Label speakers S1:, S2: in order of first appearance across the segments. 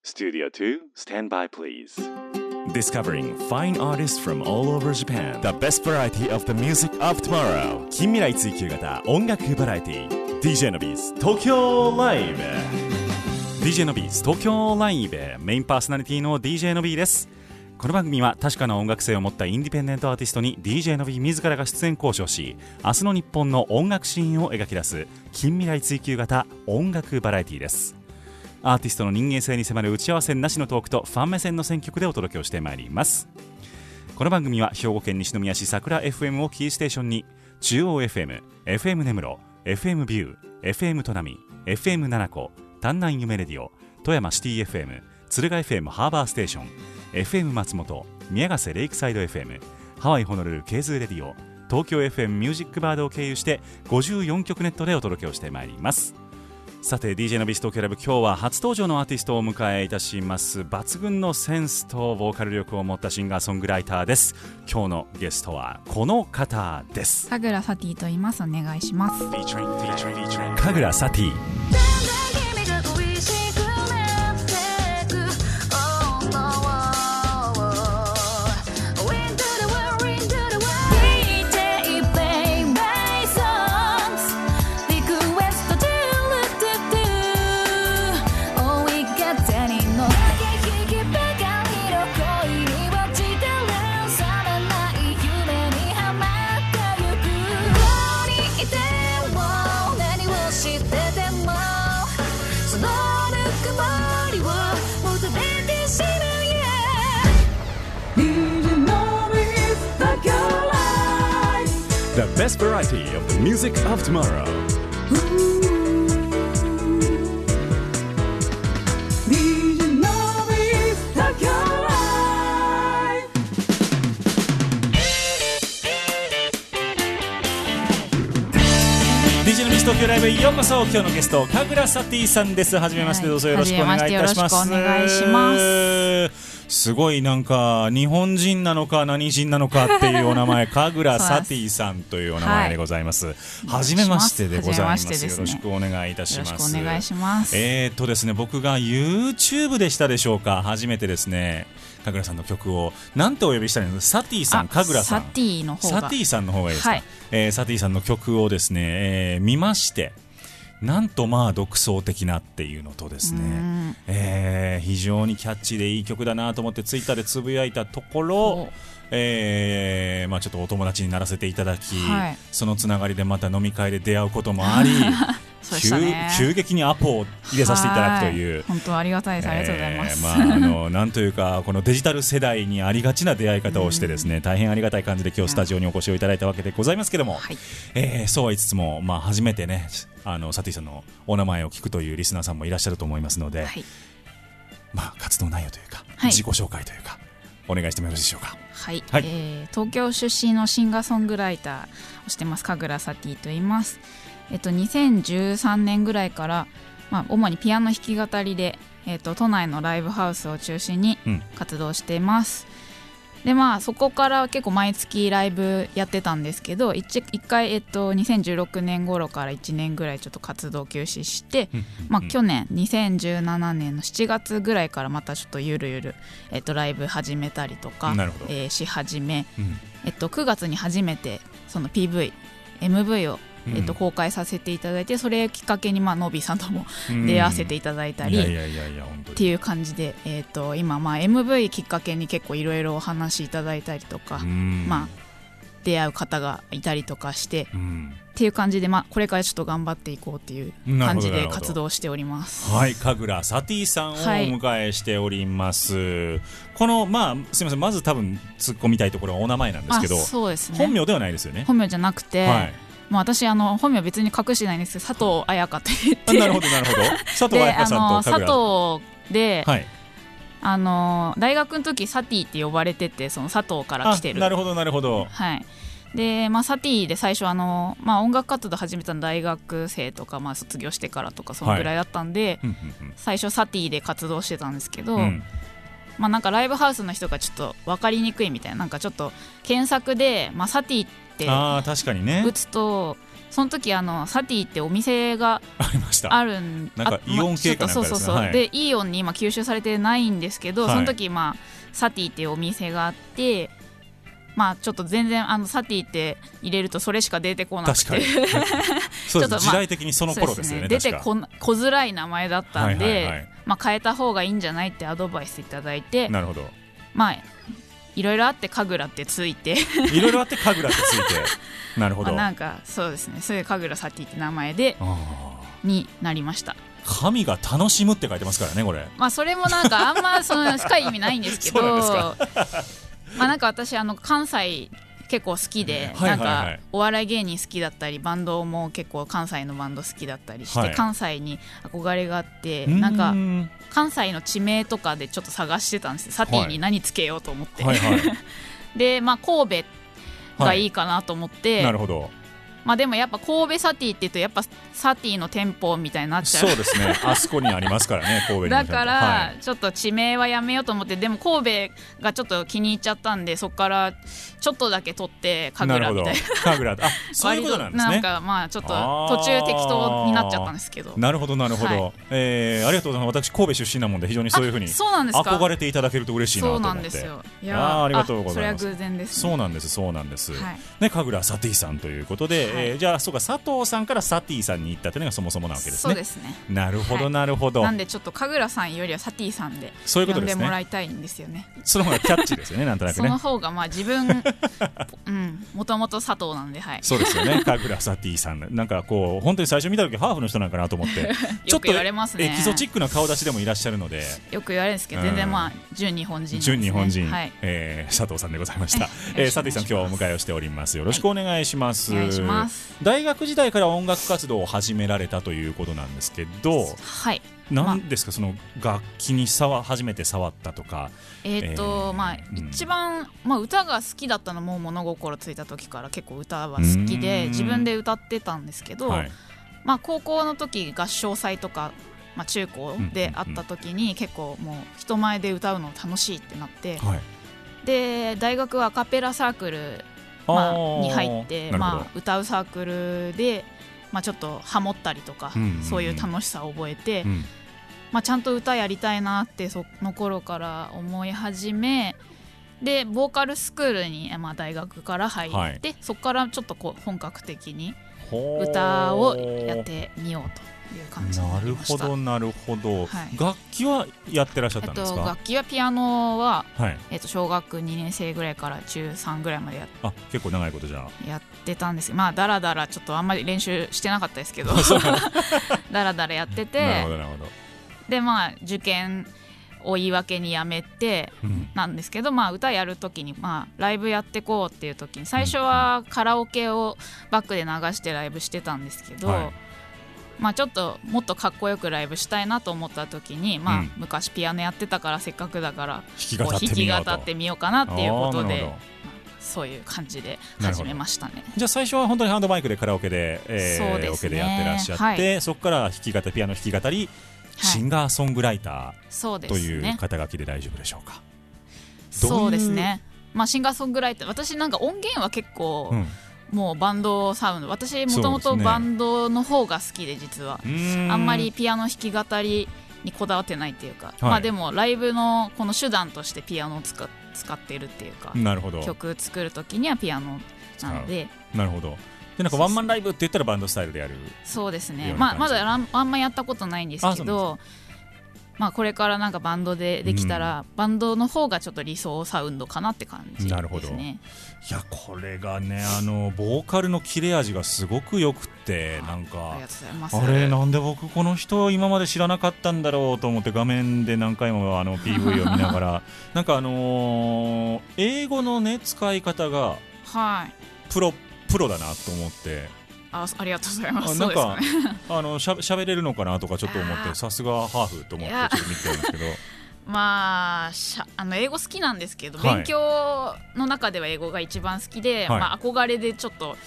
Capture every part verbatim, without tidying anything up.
S1: Studio two, stand by please.
S2: Discovering fine artists from all over Japan. The best variety of the music of tomorrow. 近未来追求型音楽バラエティ ディージェー のビーズ東京ライブ ディージェー のビーズ東京ライブメインパーソナリティの ディージェー のビーです。この番組は確かな音楽性を持ったインディペンデントアーティストに ディージェー のビー自らが出演交渉し、明日の日本の音楽シーンを描き出す近未来追求型音楽バラエティです。アーティストの人間性に迫る打ち合わせなしのトークとファン目線の選曲でお届けをしてまいります。この番組は兵庫県西宮市桜 エフエム をキーステーションに中央 エフエム、エフエム 根室、エフエム ビュー、エフエム 砺波、エフエム 七子、丹南夢レディオ、富山シティ エフエム、敦賀 エフエム ハーバーステーション、エフエム 松本、宮ヶ瀬レイクサイド エフエム、ハワイホノルルケーズーレディオ、東京 エフエム ミュージックバードを経由してごじゅうよんきょくネットでお届けをしてまいります。さて ディージェー のビース東京ライブ、今日は初登場のアーティストをお迎えいたします。抜群のセンスとボーカル力を持ったシンガーソングライターです。今日のゲストはこの方です。
S3: 神楽サティと言います。お願いします。
S2: 神楽サティ。The best variety of the music of tomorrow.ディージェー のビーズ東京ライブ。ディージェー のビーズ東京ライブへようこそ。今日のゲスト神楽サティさんです。はじめまして、どうぞよろしくお願いいたします。
S3: よろしくお願いします。
S2: すごいなんか日本人なのか何人なのかっていうお名前神楽サティさんというお名前でございます。はじめましてでございます。よろしくお願いいたします。
S3: よろしくお願いします。
S2: えーっとですね、僕が YouTube でしたでしょうか、初めてですね神楽さんの曲をなんてお呼びしたらいいの、サティさん、神楽さん、
S3: サティの方が
S2: サティさんの方がいいですか、
S3: はい、
S2: えー、サティさんの曲をですね、えー、見まして、なんとまあ独創的なっていうのとですね、えー、非常にキャッチーでいい曲だなと思ってツイッターでつぶやいたところ、えーまあ、ちょっとお友達にならせていただき、はい、そのつながりでまた飲み会で出会うこともあり急, 急激にアポを入れさせていただくという、
S3: 本当ありがたいです。ありがとうございます。
S2: えーまあ、あのなんというかこのデジタル世代にありがちな出会い方をしてですね、大変ありがたい感じで今日スタジオにお越しをいただいたわけでございますけども、はい、えー、そうは言いつつも、まあ、初めてねあのサティさんのお名前を聞くというリスナーさんもいらっしゃると思いますので、はい、まあ、活動内容というか、はい、自己紹介というかお願いしてもよろしいでしょうか。
S3: はい、はい、えー、東京出身のシンガーソングライターをしてます神楽サティと言います。えっと、にせんじゅうさんねんぐらいから、まあ、主にピアノ弾き語りで、えっと、都内のライブハウスを中心に活動しています、うん、でまあそこから結構毎月ライブやってたんですけど、一回、えっと、にせんじゅうろくねん頃からいちねんぐらいちょっと活動休止して、うんうんうん、まあ、去年にせんじゅうななねんのしちがつぐらいからまたちょっとゆるゆる、えっと、ライブ始めたりとか、えー、し始め、うん、えっと、くがつに初めてその ピーブイ、エムブイ をえっと、公開させていただいて、それをきっかけに、まあ、ノビーさんとも出会わせていただいたりっていう感じで、えっと、今、まあ、エムブイ きっかけに結構いろいろお話いただいたりとか、まあ、出会う方がいたりとかしてっていう感じで、まあ、これからちょっと頑張っていこうっていう感じで活動しております。
S2: はい、神楽サティさんをお迎えしております、はい、この、まあ、すみません、まず多分突っ込みたいところはお名前なんですけど、
S3: そうですね、
S2: 本名ではないですよね。
S3: 本名じゃなくて、はい、まあ、私あの本名は別に隠してないんですけど、佐藤彩香と言って、
S2: なるほどなるほど、佐藤彩香さんと神楽
S3: 佐藤で、はい、あの大学の時サティって呼ばれてて、その佐藤から来てる。
S2: なるほどなるほど、
S3: はい。で、まあ、サティで最初あの、まあ、音楽活動始めたの大学生とか、まあ、卒業してからとかそのぐらいだったんで、はい、最初サティで活動してたんですけど、うん、まあ、なんかライブハウスの人がちょっと分かりにくいみたいな、なんかちょっと検索で、まあ、サティって
S2: あ確かにね
S3: 打つとその時あのサティってお店が
S2: ありました
S3: あるん
S2: なんかイオン系かなんかですね、
S3: そうそうそう、
S2: はい、
S3: でイオンに今吸収されてないんですけど、
S2: はい、
S3: その時まあサティっていうお店があって、まあちょっと全然あのサティって入れるとそれしか出てこなくて、
S2: 確かにそうです、まあ、時代的にその頃ですよね、
S3: 出てここづらい名前だったんで、はいはいはい、まあ、変えた方がいいんじゃないってアドバイスいただいて、
S2: なるほど、
S3: まあいろいろあって神楽ってついて
S2: いろいろあって神楽ってついてなるほど、
S3: まあ、なんかそうですね、そういう神楽サティって名前でになりました。
S2: 神が楽しむって書いてますからね、これ。
S3: まあそれもなんかあんまその深い意味ないんですけど
S2: そうなんですか
S3: まあなんか私あの関西結構好きで、
S2: はいはいはい、
S3: なんかお笑い芸人好きだったりバンドも結構関西のバンド好きだったりして、はい、関西に憧れがあって、なんか関西の地名とかでちょっと探してたんですよ、サティに何つけようと思って、はいはいはい、でまあ神戸がいいかなと思って、はい、
S2: なるほど。
S3: まあでもやっぱ神戸サティって言うとやっぱサティの店舗みたいになっちゃう。
S2: そうですね、あそこにありますからね、神戸に
S3: だからちょっと地名はやめようと思って、でも神戸がちょっと気に入っちゃったんで、そこからちょっとだけ取って神楽みたいな。
S2: 神楽、あ、そういうことなんですね。
S3: なんかまあちょっと途中適当になっちゃったんですけど。
S2: なるほどなるほど、はい、えー、ありがとうございます。私神戸出身なもんで非常にそういうふうに憧れていただけると嬉しいなと思って。そうなんですよ。いやー、ありがとうございます。それは偶然ですね。そうなんですそうなんです、はい、ね、神楽サティさんということで、はい、えー、じゃあそうか、佐藤さんからサティさんに行ったというのがそもそもなわけですね。
S3: そうですね。
S2: なるほどなるほど、
S3: はい、なんでちょっと神楽さんよりはサティさんで呼んでもらいたいんですよね。
S2: その方がキャッチーですよね、なんとなくね。
S3: その方がまあ自分うん、もともと佐藤なんで、はい、
S2: そうですよね。神楽サティさん、なんかこう本当に最初見た時ハーフの人なんかなと思って
S3: よく言われますね。
S2: ちょっとエキゾチックな顔立ちでもいらっしゃるので
S3: よく言われるんですけど、全然まあ純日本人ですね。
S2: 純日本人、
S3: はい、
S2: えー、佐藤さんでございました。えー、サティさん今日はお迎えをしております。よろしくお願いします。
S3: はい、お願いします。
S2: 大学時代から音楽活動を始められたということなんですけど、
S3: はい、
S2: 何ですか、その楽器に触初めて触ったとか。
S3: えーとえーまあ、一番、まあ、歌が好きだったのも物心ついた時から結構歌は好きで自分で歌ってたんですけど、はい、まあ、高校の時合唱祭とか、まあ、中高で会った時に結構もう人前で歌うの楽しいってなって、はい、で大学はアカペラサークル、まあ、に入って、まあ、歌うサークルで、まあ、ちょっとハモったりとか、うんうんうん、そういう楽しさを覚えて、うん、まあ、ちゃんと歌やりたいなってその頃から思い始めで、ボーカルスクールに、まあ、大学から入って、はい、そこからちょっとこう本格的に歌をやってみようという感じになりました。
S2: なるほどなるほど、はい、楽器はやってらっしゃったんですか？
S3: えっと、楽器はピアノは、
S2: はい、
S3: えっと、小学にねん生ぐらいから中さんぐらいまでやっ
S2: あ結構長いことじゃ
S3: やってたんですけど、まあだらだらちょっとあんまり練習してなかったですけどだらだらやってて、
S2: なるほどなるほど。
S3: でまあ受験を言い訳にやめてなんですけど、うん、まあ歌やるときに、まあ、ライブやってこうっていうときに最初はカラオケをバックで流してライブしてたんですけど、はい、まあ、ちょっともっとかっこよくライブしたいなと思ったときに、まあ、昔ピアノやってたからせっかくだから弾き語ってみようかなっていうことで、まあ、そういう感じで始めましたね。
S2: じゃあ最初は本当にハンドマイクでカラオケで、えー、そうですね、オケでやってらっしゃって、はい、そこから弾き語りピアノ弾き語りシンガーソングライターという肩書きで大丈夫でしょうか？
S3: そうですね、まあ、シンガーソングライター、私なんか音源は結構、うん、もうバンドサウンド、私もともとバンドの方が好きで実はあんまりピアノ弾き語りにこだわってないっていうか、はい、まあ、でもライブのこの手段としてピアノを 使, 使っているっていうか、
S2: なるほど、
S3: 曲作るときにはピアノなので。
S2: なるほど。でなんかワンマンライブって言ったらバンドスタイルでやる。
S3: そうですね、まあ、まだあんまやったことないんですけど、まあ、これからなんかバンドでできたら、うん、バンドの方がちょっと理想サウンドかなって感じですね。
S2: なるほど。いやこれがね、あのボーカルの切れ味がすごくよくて、なんか あ, あれなんで僕この人今まで知らなかったんだろうと思って画面で何回もあの ピーブイ を見ながらなんかあのー、英語のね使い方がプロ、はい、プロだなと思って、
S3: あ, ありがとうございます。
S2: なんかあのしゃ喋れるのかなとかちょっと思って、さすがハーフと思ってちょっと見てたんですけど
S3: まあ、しゃあの英語好きなんですけど、はい、勉強の中では英語が一番好きで、はい、まあ、憧れでちょっと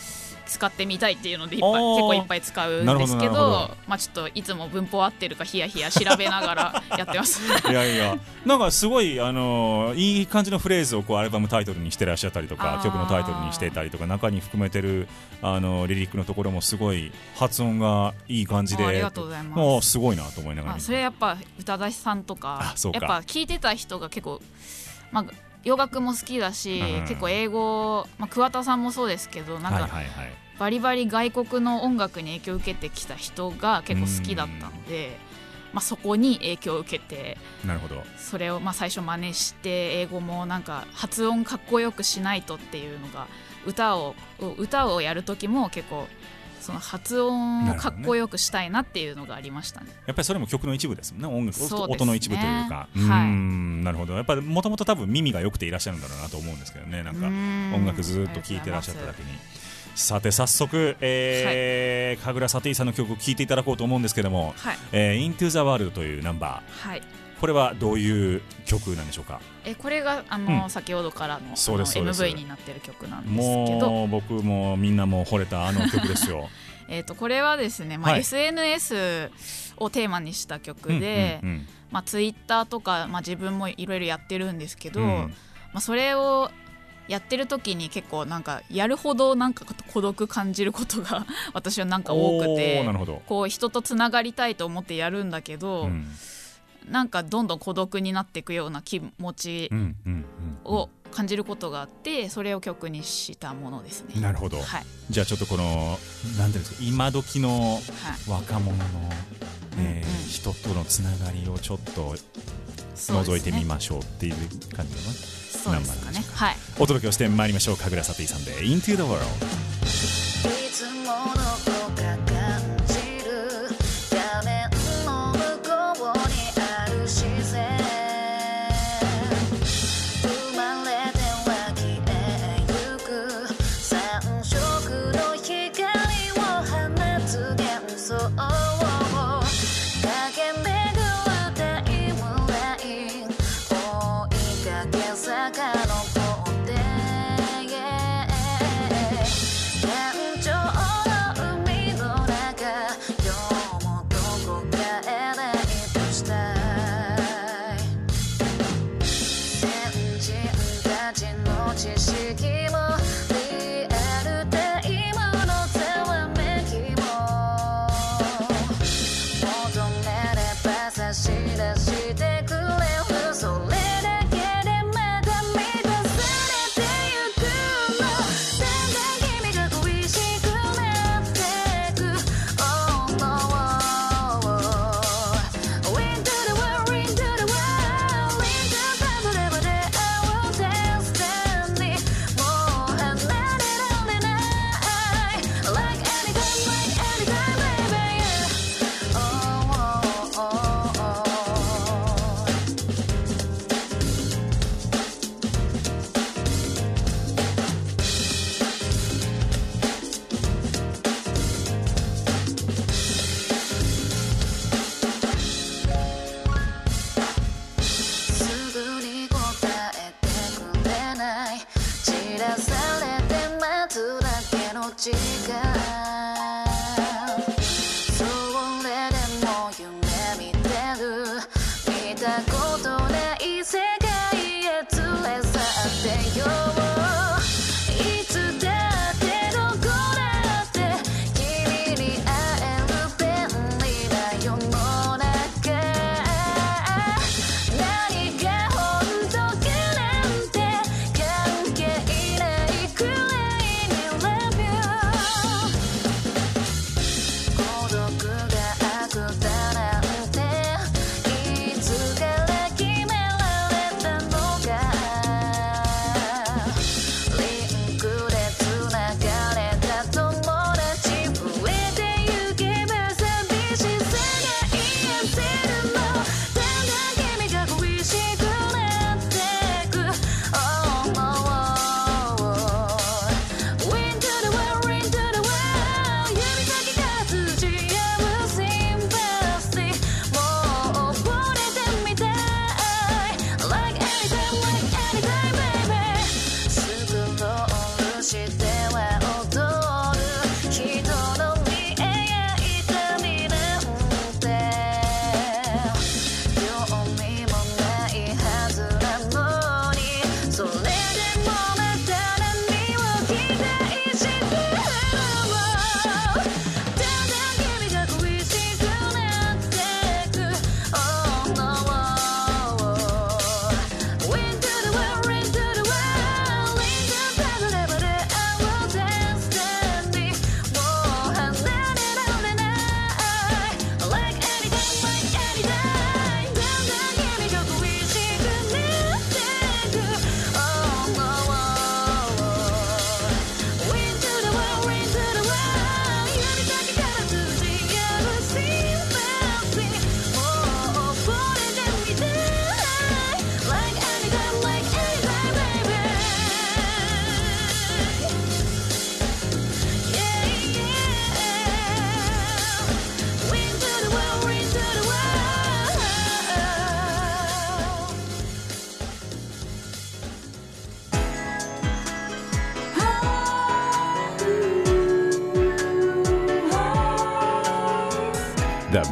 S3: 使ってみたいっていうのでいっぱい結構いっぱい使うんですけ ど, どまあちょっといつも文法合ってるかヒヤヒヤ調べながらやってます
S2: いやいやなんかすごい、あのー、いい感じのフレーズをこうアルバムタイトルにしてらっしゃったりとか曲のタイトルにしてたりとか中に含めてる、あのー、リリックのところもすごい発音がいい感じで、
S3: ありがとうございます。
S2: もうすごいなと思いながら、
S3: あそれやっぱ宇多田さんとか
S2: そうか
S3: やっぱ聞いてた人が結構、まあ、洋楽も好きだし、うん、結構英語、まあ、桑田さんもそうですけどなんか、はいはいはい、バリバリ外国の音楽に影響を受けてきた人が結構好きだったので、まあ、そこに影響を受けて、
S2: なるほど、
S3: それをまあ最初真似して英語もなんか発音かっこよくしないとっていうのが歌を歌をやる時も結構その発音をかっこよくしたいなっていうのがありましたね。
S2: やっぱりそれも曲の一部ですもんね、音楽、ね、音の一部というか、う
S3: はい、
S2: んなるほど。やっぱりもともと多分耳が良くていらっしゃるんだろうなと思うんですけどね、なんか音楽ずっと聴いてらっしゃっただけに。さて早速、えーはい、神楽サティさんの曲を聴いていただこうと思うんですけども、はい、えー、Into the World というナンバー、はい、これはどういう曲なんでしょうか。
S3: えこれがあの、うん、先ほどから の, の エムブイ になってる曲なんですけど、
S2: もう僕もみんなも惚れたあの曲ですよ
S3: えとこれはですね、まあはい、エスエヌエス をテーマにした曲で、うんうんうん、まあ、ツイッターとか、まあ、自分もいろいろやってるんですけど、うん、まあ、それをやってる時に結構なんかやるほどなんか孤独感じることが私はなんか多くて、こう人とつながりたいと思ってやるんだけど、うん、なんかどんどん孤独になっていくような気持ちを感じることがあって、それを曲にしたものですね。
S2: なるほど、はい、じゃあちょっとこのなんていうんですか、今時の若者の、はい、えーうんうん、人とのつながりをちょっと覗いてみましょうっていう感じのね、
S3: そうですかね、はい、
S2: お届けをしてまいりましょう。神楽サティさんで Into the World。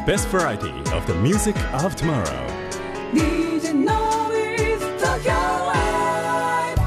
S2: best variety of the music of tomorrow.
S4: ディージェー の is Tokyo Live。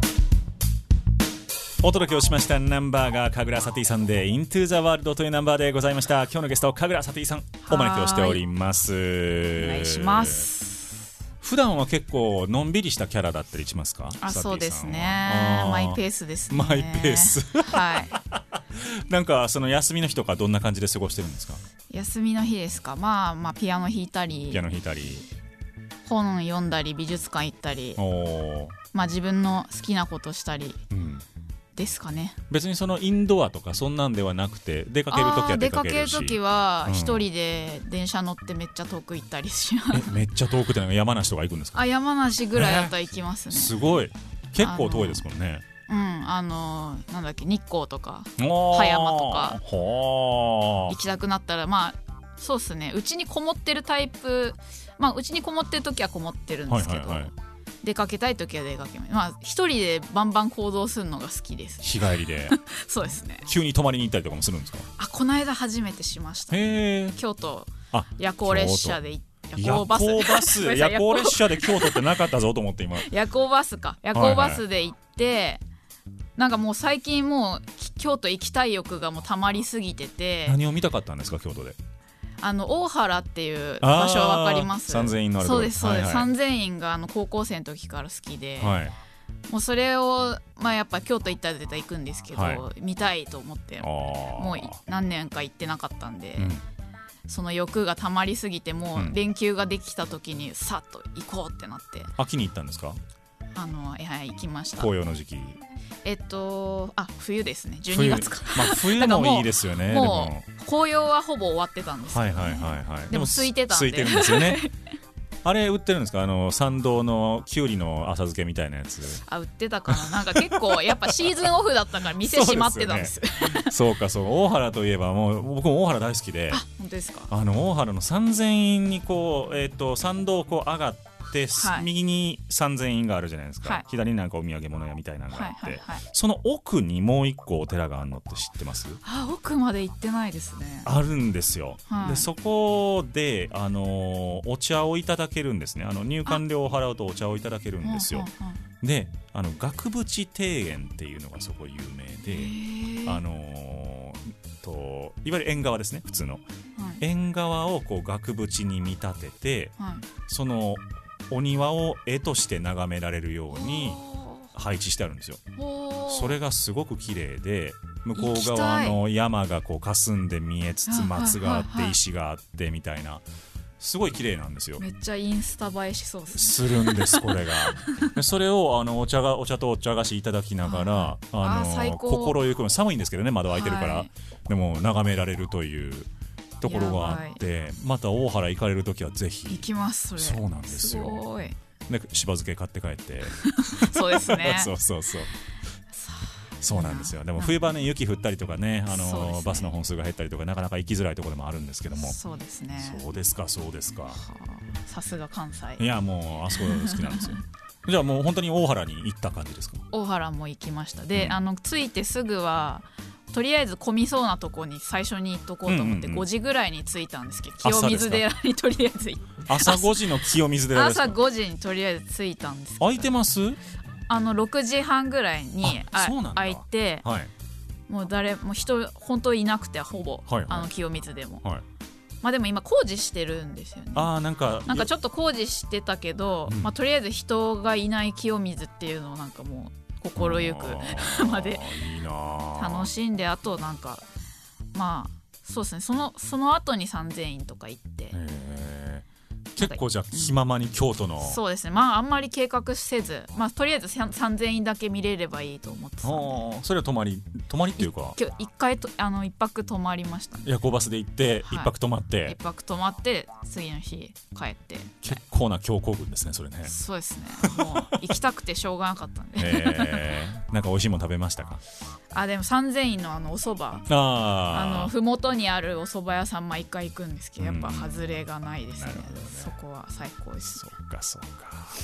S2: お届けをしましたナンバーが神楽サティさんで Into the World というナンバーでございました。今日のゲスト神楽サティさんお招きをしております。
S3: お願いします。
S2: 普段は結構のんびりしたキャラだったりしますか？
S3: あ、そうですね。マイペースですね。
S2: マイペース
S3: はい
S2: なんかその休みの日とかどんな感じで過ごしてるんですか？
S3: 休みの日ですか？まあまあピアノ弾いたり
S2: ピアノ弾いたり
S3: 本読んだり美術館行ったり、おまあ自分の好きなことしたり、うんですかね。別
S2: にそのインドアとかそんなんではなくて出かけるときは出かけるし、
S3: 出かけるときは一人で電車乗ってめっちゃ遠く行ったりします、
S2: うん、えめっちゃ遠くってなんか山梨とか行くんですか？
S3: あ、山梨ぐらいだったら行きますね、
S2: えー、すごい結構遠いですもんね。
S3: うん、あのなんだっけ日光とか葉山とか行きたくなったらまあそうですね、うちにこもってるタイプ、まあうちにこもってるときはこもってるんですけど、はいはいはい、出かけたいときは出かけます。まあ一人でバンバン行動するのが好きです。
S2: 日帰りで
S3: そうですね。
S2: 急に泊まりに行ったりとかもするんですか？
S3: あ、この間初めてしました。
S2: へー、
S3: 京都夜行列車で行って
S2: 夜行バス夜行列車で京都ってなかったぞと思って今
S3: 夜行バスか夜行バスで行って、はいはい、なんかもう最近もう京都行きたい欲がもう溜まりすぎてて。
S2: 何を見たかったんですか京都で？
S3: あの大原っていう場所は分かります？
S2: 三千院のあるところ。
S3: そうですそうです、はいはい、三千院があの高校生の時から好きで、はい、もうそれを、まあ、やっぱ京都行ったら絶対行くんですけど、はい、見たいと思ってもう何年か行ってなかったんで、うん、その欲が溜まりすぎてもう連休ができた時にさっと行こうってなって、うん、
S2: 秋に行ったんですか？
S3: あのいや行きました。
S2: 紅葉の時期。
S3: えっとあ冬ですね、じゅうにがつか。
S2: 冬、まあ、冬もいいですよね。
S3: もう紅葉はほぼ終わってたんですけど、ね、
S2: はいはいはいはい、
S3: でも空いてたんで。
S2: 空いてるんですよねあれ売ってるんですか？あの参道のきゅうりの浅漬けみたいなやつ。
S3: あ、売ってたかな。なんか結構やっぱシーズンオフだったから店閉まってたんです。
S2: そうかそう、大原といえばもう僕も大原大好きで。
S3: あ、本当ですか？
S2: あの大原の三千院にこう、えー、と参道をこう上がってで、はい、右に三千院があるじゃないですか、はい、左になんかお土産物屋みたいなのがあって、はいはいはい、その奥にもう一個お寺があるのって知ってます？
S3: あ、奥まで行ってないですね。
S2: あるんですよ、はい、でそこで、あのー、お茶をいただけるんですね。あの入館料を払うとお茶をいただけるんですよ。で、あの額縁庭園っていうのがそこ有名で、あのー、といわゆる縁側ですね、普通の、はい、縁側をこう額縁に見立てて、はい、そのお庭を絵として眺められるように配置してあるんですよ。それがすごく綺麗で、向こう側の山がこう霞んで見えつつ松があって石があってみたいな、すごい綺麗なんですよ。
S3: めっちゃインスタ映えしそうですね。
S2: するんですこれがそれをあのお茶がお茶とお茶菓子いただきながら、あの心ゆくも寒いんですけどね、窓開いてるから、はい、でも眺められるというところがあって、また大原行かれるときはぜひ。
S3: 行きます。それ
S2: そうなんですよ。
S3: すごい。
S2: でしば漬け買って帰って
S3: そうですね
S2: そうそうそうそうなんですよ。でも冬場ね、雪降ったりとかね、あの、ね、バスの本数が減ったりとかなかなか行きづらいところでもあるんですけども。
S3: そうですね。
S2: そうですかそうですか。
S3: さすが関西。
S2: いやもうあそこ好きなんですよじゃあもう本当に大原に行った感じですか？
S3: 大原も行きました。で、うん、あの着いてすぐはとりあえず混みそうなとこに最初に行っとこうと思って、うんうんうん、ごじぐらいに着いたんですけど、清水寺にとりあえず行って
S2: 朝ごじの清水寺ですか？
S3: 朝ごじにとりあえず着いたんですけど。
S2: 空いてます？あ
S3: のろくじはんぐらいに開いて、はい、もう誰も人本当いなくてほぼ、はいはい、あの清水でも、はい、まあでも今工事してるんですよね。
S2: あ、なんか
S3: なんかちょっと工事してたけど、うんまあ、とりあえず人がいない清水っていうのをなんかもう心ゆくまでいいな楽しんで、あとなんかまあそうですね、そのその後に三千院とか行って。へ
S2: 結構じゃあ気ままに京都の、うん、
S3: そうですね、まああんまり計画せず、まあ、とりあえず三千院だけ見れればいいと思ってたんで。
S2: それは泊まり泊まりっていうか
S3: 一回とあの一泊泊まりました、ね、
S2: 夜行バスで行って一泊泊まって、はい、
S3: 一泊泊まって次の日帰って。
S2: 結構な強行軍ですねそれね。
S3: そうですね、もう行きたくてしょうがなかったんで
S2: えー、なんか美味しいもの食べましたか？
S3: あでも三千院のあのお蕎麦、ああのふもとにあるお蕎麦屋さん毎回行くんですけど、やっぱ外れがないですね、うん、そこは最高です。
S2: そうかそうか。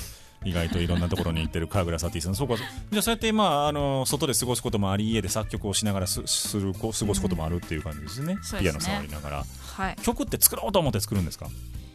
S2: 意外といろんなところに行ってる川倉サティさん。そうか。じゃあそうやってまああの外で過ごすこともあり、家で作曲をしながら す, する過ごすこともあるっていう感じですね、
S3: うん、
S2: ピアノ触りながら、
S3: はい、
S2: 曲って作ろうと思って作るんですか？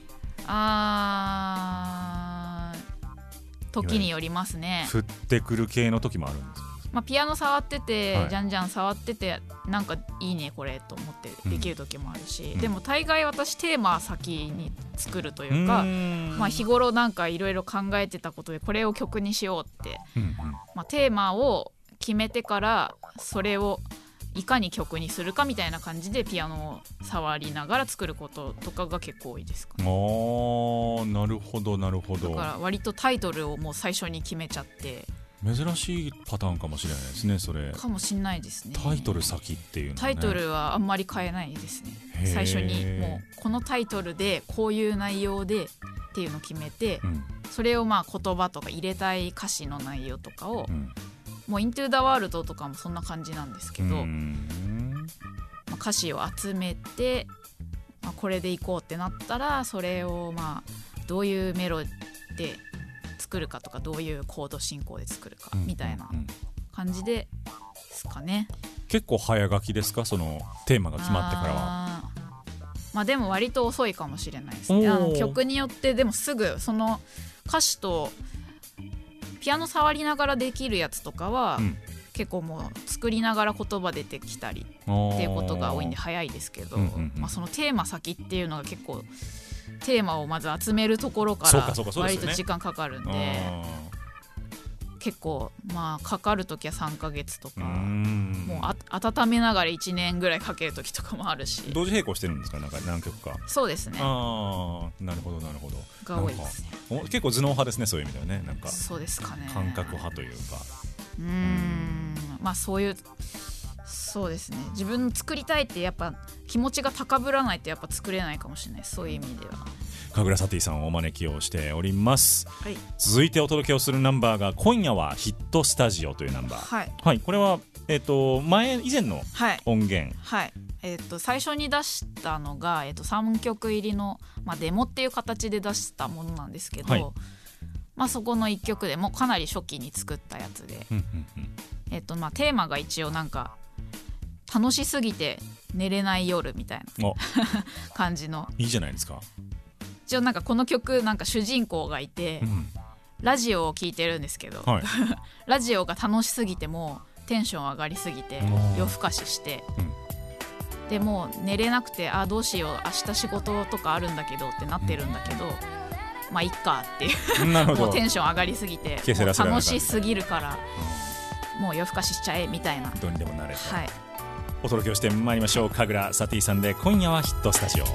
S3: あー時によりますね。
S2: 降ってくる系の時もあるんですか？
S3: まあ、ピアノ触ってて、
S2: はい、
S3: じゃんじゃん触っててなんかいいねこれと思ってできる時もあるし、
S2: うん、
S3: でも大概私テーマ先に作るというか、まあ、日頃なんかいろいろ考えてたことでこれを曲にしようって、うんうん、まあ、テーマを決めてからそれをいかに曲にするかみたいな感じでピアノを触りながら作ることとかが結構多いですかね。
S2: あー、なるほどなるほど。
S3: だから割とタイトルをもう最初に決めちゃって、
S2: 珍しいパターンかもしれないですね。それ
S3: かもしれないですね。
S2: タイトル先っていうの、ね、
S3: タイトルはあんまり変えないですね。最初にもうこのタイトルでこういう内容でっていうのを決めて、うん、それをまあ言葉とか入れたい歌詞の内容とかを、うん、もう Into the World とかもそんな感じなんですけど、まあ、歌詞を集めて、まあ、これでいこうってなったらそれをまあどういうメロで作るかとかどういうコード進行で作るかみたいな感じですかね、うんうんうん、
S2: 結構早書きですか？そのテーマが決まってからは。
S3: あ、まあ、でも割と遅いかもしれないですね。あの曲によってでもすぐその歌詞とピアノ触りながらできるやつとかは、うん、結構もう作りながら言葉出てきたりっていうことが多いんで早いですけど、うんうんうん、まあ、そのテーマ先っていうのが結構テーマをまず集めるところから割と時間かかるん で, で結構まあかかるときはさんかげつとか、もうあ温めながらいちねんぐらいかけるときとかもあるし。
S2: 同時並行してるんですか？なんか何曲か。
S3: そうですね。
S2: ああ、なるほどなるほど。
S3: が多いですね。
S2: 結構頭脳派ですね、そういう意味ではね。なんか
S3: そうですかね。
S2: 感覚派というか。
S3: うーん、まあそういうそうですね。自分の作りたいってやっぱ気持ちが高ぶらないとやっぱ作れないかもしれない。そういう意味では。
S2: 神楽サティさんをお招きをしております、
S3: はい、
S2: 続いてお届けをするナンバーが今夜はヒットスタジオというナンバー、
S3: はい
S2: はい、これは、えー、と前以前の音源、
S3: はいはい、えー、と最初に出したのが、えー、とさんきょく入りの、まあ、デモっていう形で出したものなんですけど、はい、まあ、そこのいっきょくでもかなり初期に作ったやつで、うんうんうん、えーとまあ、テーマが一応なんか楽しすぎて寝れない夜みたいな感じの。
S2: いいじゃないですか。
S3: 一応なんかこの曲なんか主人公がいて、うん、ラジオを聴いてるんですけど、はい、ラジオが楽しすぎてもテンション上がりすぎて夜更かしして、うん、でもう寝れなくてあどうしよう明日仕事とかあるんだけどってなってるんだけど、うん、まあいっかっていうもうテンション上がりすぎてもう楽しすぎるから、うん、もう夜更かししちゃえみたいな。
S2: どうにでもなれと、
S3: はい、
S2: お届けをしてまいりましょう。神楽サティさんで今夜はヒットスタジオ、はい、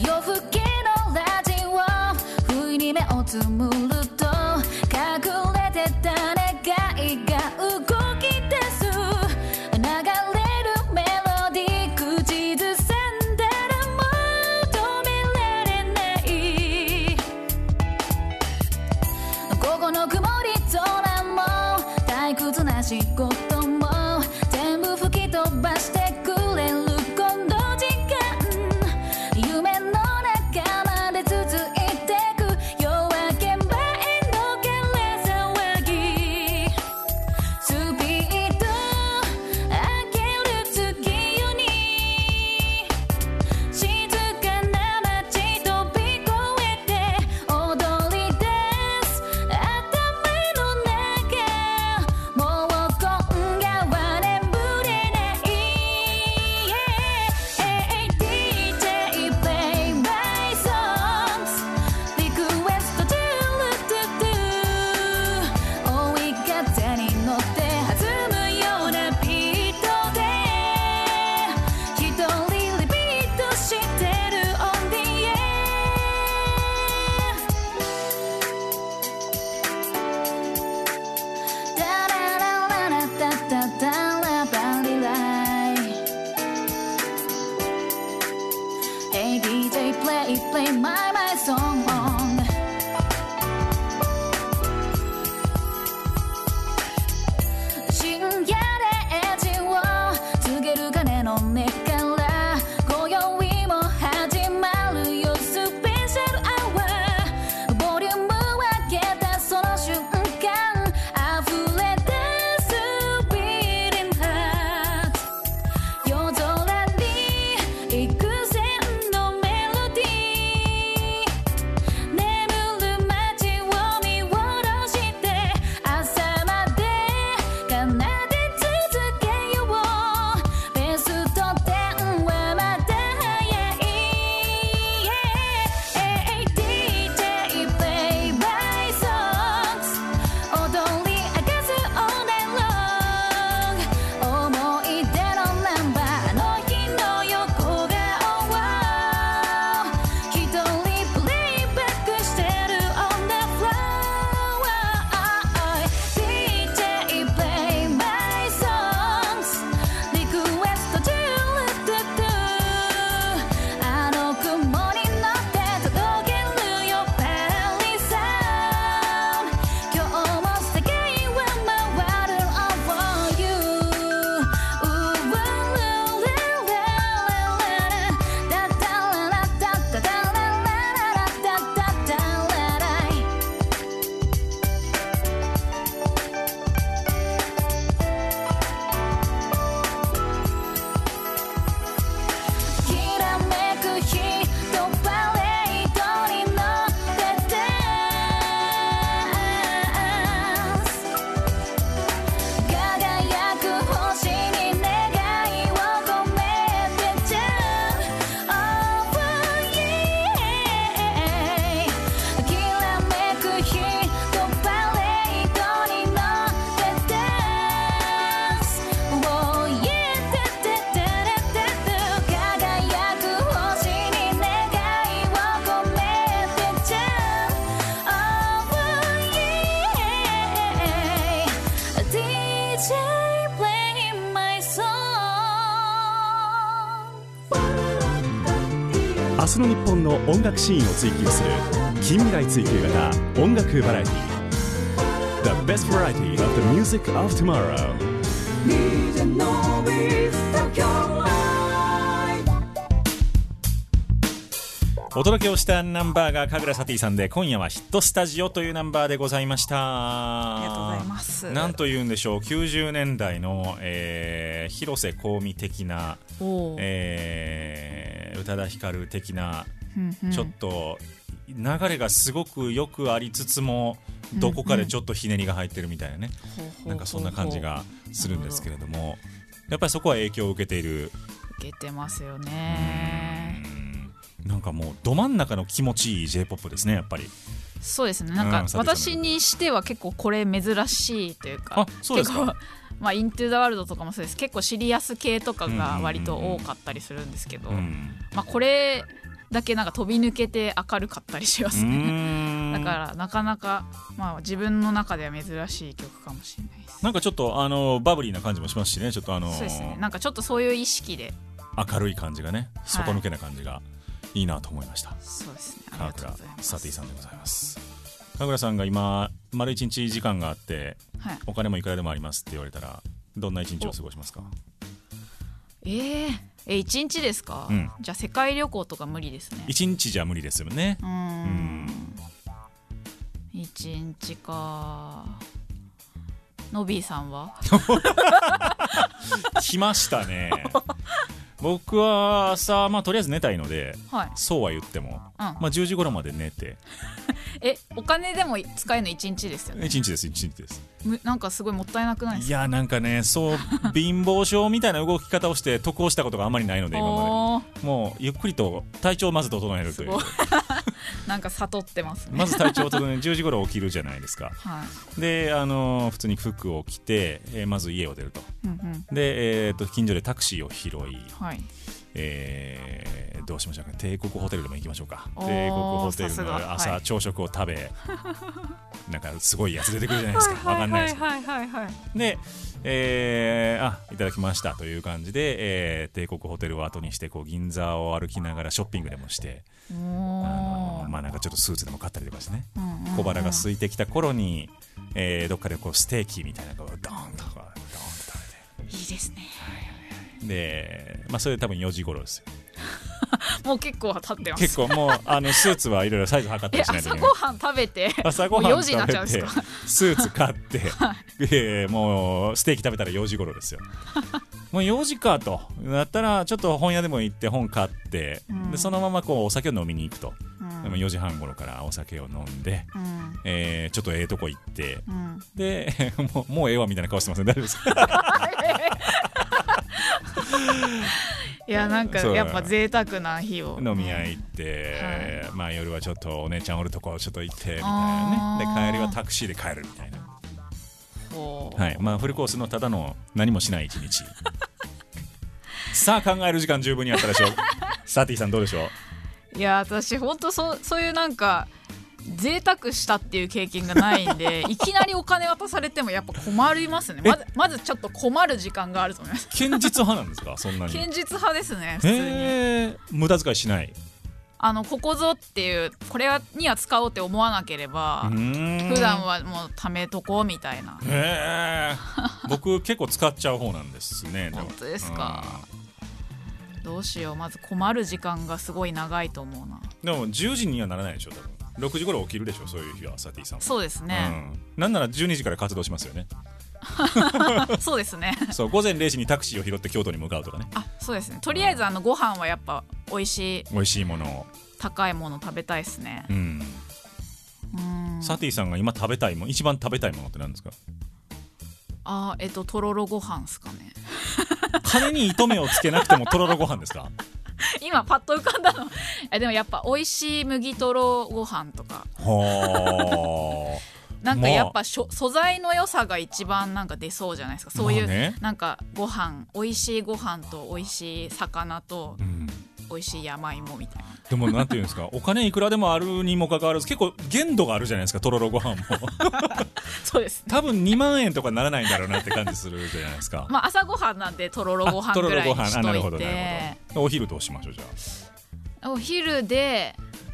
S5: 夜更けのラジオ不意に目をつむると隠れてた願いが動き出す。流れるメロディー口ずさんだらもう止められない。午後の曇り空も退屈な仕事も全部吹き飛ばしてくれるこの時間。夢の中まで続いてく夜明け前の枯れ騒ぎ。スピード上げる月夜に静かな街飛び越えて踊り出す頭の中。もう今夜は眠れない。 Heyディージェー play my songs リクエストトゥルトゥトゥ追い風に乗って弾むようなビートで一人リピートしてる On the air。 ダララララタタタラバリライ Hey ディージェー play play my my song。 深夜でエッジを告げる鐘の音から今宵も始まるよスペシャルアワー。ボリューム上げたその
S2: 明日の日本の音楽シーンを追求する近未来追求型音楽バラエティ The best variety of the music of tomorrow。
S4: ディージェー のビーズ東京ライブ。
S6: お届けをしたナンバーが神楽サティさんで、今夜はヒットスタジオというナンバーでございました。
S3: ありがとうございます。
S6: なんというんでしょう、きゅうじゅうねんだいの、えー、広瀬香美的な、えー、宇多田ヒカル的な、
S3: うんうん、
S6: ちょっと流れがすごくよくありつつもどこかでちょっとひねりが入ってるみたいなね、うんうん、なんかそんな感じがするんですけれども、やっぱりそこは影響を受けている。
S3: 受けてますよね。
S6: なんかもうど真ん中の気持ちいい J-ポップ ですね、やっぱり。
S3: そうですね、なんか私にしては結構これ珍しいというか、
S6: あ、そうですか。
S3: 結構まあ、イントゥザワールドとかもそうです。結構シリアス系とかが割と多かったりするんですけど、うんうんうん、まあ、これだけなんか飛び抜けて明るかったりしますね。だからなかなか、まあ、自分の中では珍しい曲かもしれないです。
S6: なんかちょっとあのバブリーな感じもしますしね、ちょっとあのー、
S3: そうですね、なんかちょっとそういう意識で
S6: 明るい感じがね、底抜けな感じがいいなと思いました。
S3: そうですね、
S6: 川倉サティさんでございます。川倉さんが今丸一日時間があって、はい、お金もいくらでもありますって言われたらどんな一日を過ごしますか？
S3: えー、え一日ですか、うん、じゃあ世界旅行とか無理ですね。
S6: 一日じゃ無理ですよね。うーん、うん、
S3: 一日か。ノビーさんは
S6: 来ましたね。僕は朝、まあ、とりあえず寝たいので、はい、そうは言っても、うん、まあ、じゅうじ頃まで寝て
S3: え、お金でも使えるのいちにちですよね。
S6: いちにちですいちにちです。
S3: なんかすごいもったいなくないですか？
S6: いや、なんかね、そう貧乏症みたいな動き方をして得をしたことがあんまりないので、今までもうゆっくりと体調をまず整えるという
S3: なんか悟ってますね。
S6: まず体調を整える。じゅうじ頃起きるじゃないですか、はい、で、あのー、普通に服を着て、えー、まず家を出ると、うんうん、で、えー、と近所でタクシーを拾い、はい、えー、どうしましょうか、帝国ホテルでも行きましょうか。帝国ホテルの朝、はい、朝食を食べなんかすごいやつ出てくるじゃないですか。わかんないですけど、はいはいはいはい、で、えー、あ、いただきましたという感じで、えー、帝国ホテルを後にしてこう銀座を歩きながらショッピングでもして、あのー、まあなんかちょっっとスーツでも買ったりとかしてね、うんうんうん、小腹が空いてきた頃に、えー、どっかでこうステーキみたいなのをドーンとドーンと食べて、
S3: いいですね。
S6: で、まあ、それで多分よじ頃ですよ。
S3: もう結構経ってます。
S6: 結構もうあのスーツはいろいろサイズ測ったりしないといけない。
S3: 朝ごはん食べて
S6: 朝ごはん
S3: よじになっちゃうんですか？
S6: スーツ買って、はい、えー、もうステーキ食べたらよじ頃ですよ。もうよじかとなったらちょっと本屋でも行って本買って、うん、でそのままこうお酒を飲みに行くと、うん、でもよじはん頃からお酒を飲んで、うん、えー、ちょっとええとこ行って、うん、でもう、もうええわみたいな顔してますね。大丈夫ですか？
S3: いや、なんかやっぱ贅沢な日を、
S6: ね、飲み屋行って、はい、まあ、夜はちょっとお姉ちゃんおるとこちょっと行ってみたいなね。で帰りはタクシーで帰るみたいな、はい、まあ、フルコースのただの何もしない一日。さあ考える時間十分にあったでしょう。サティさんどうでしょ
S3: う？いや、私本当そそういうなんか贅沢したっていう経験がないんでいきなりお金渡されてもやっぱ困りますね。まず、まずちょっと困る時間があると思います。
S6: 堅実派なんですか？そんなに
S3: 堅実派ですね、普通に。
S6: へ、無駄遣いしない。
S3: あのここぞっていうこれには使おうって思わなければ普段はもう貯めとこうみたいな。
S6: へ僕結構使っちゃう方なんですね。
S3: 本当ですか？どうしよう、まず困る時間がすごい長いと思うな。
S6: でもじゅうじにはならないでしょ、多分。ろくじ頃起きるでしょ、そういう日は。サティさんは。
S3: そうですね、
S6: うん、なんならじゅうにじから活動しますよね。
S3: そうですね。
S6: そう午前れいじにタクシーを拾って京都に向かうとかね。
S3: あ、そうですね。とりあえずあのご飯はやっぱ美味しい
S6: 美味しいものを
S3: 高いもの食べたいですね。うん、
S6: うん。サティさんが今食べたいもん、一番食べたいものって何ですか？
S3: あ、えっととろろご飯ですかね。
S6: 金に糸目をつけなくてもとろろご飯ですか？
S3: 今パッと浮かんだの。でもやっぱ美味しい麦とろご飯とか。はあ。なんかやっぱしょ、まあ、素材の良さが一番なんか出そうじゃないですか。そういう、まあね、なんかご飯、美味しいご飯と美味しい魚と、うん、美味しい山芋みたいな。
S6: でもなんていうんですか、お金いくらでもあるにもかかわらず結構限度があるじゃないですか、とろろご飯も。
S3: そうです、ね、
S6: 多分にまんえんとかならないんだろうなって感じするじゃないですか。
S3: まあ朝ごはんなんでとろろご飯ぐらいにしといて。
S6: なるほどなるほど。お昼どうしましょうじゃあ。
S3: お昼で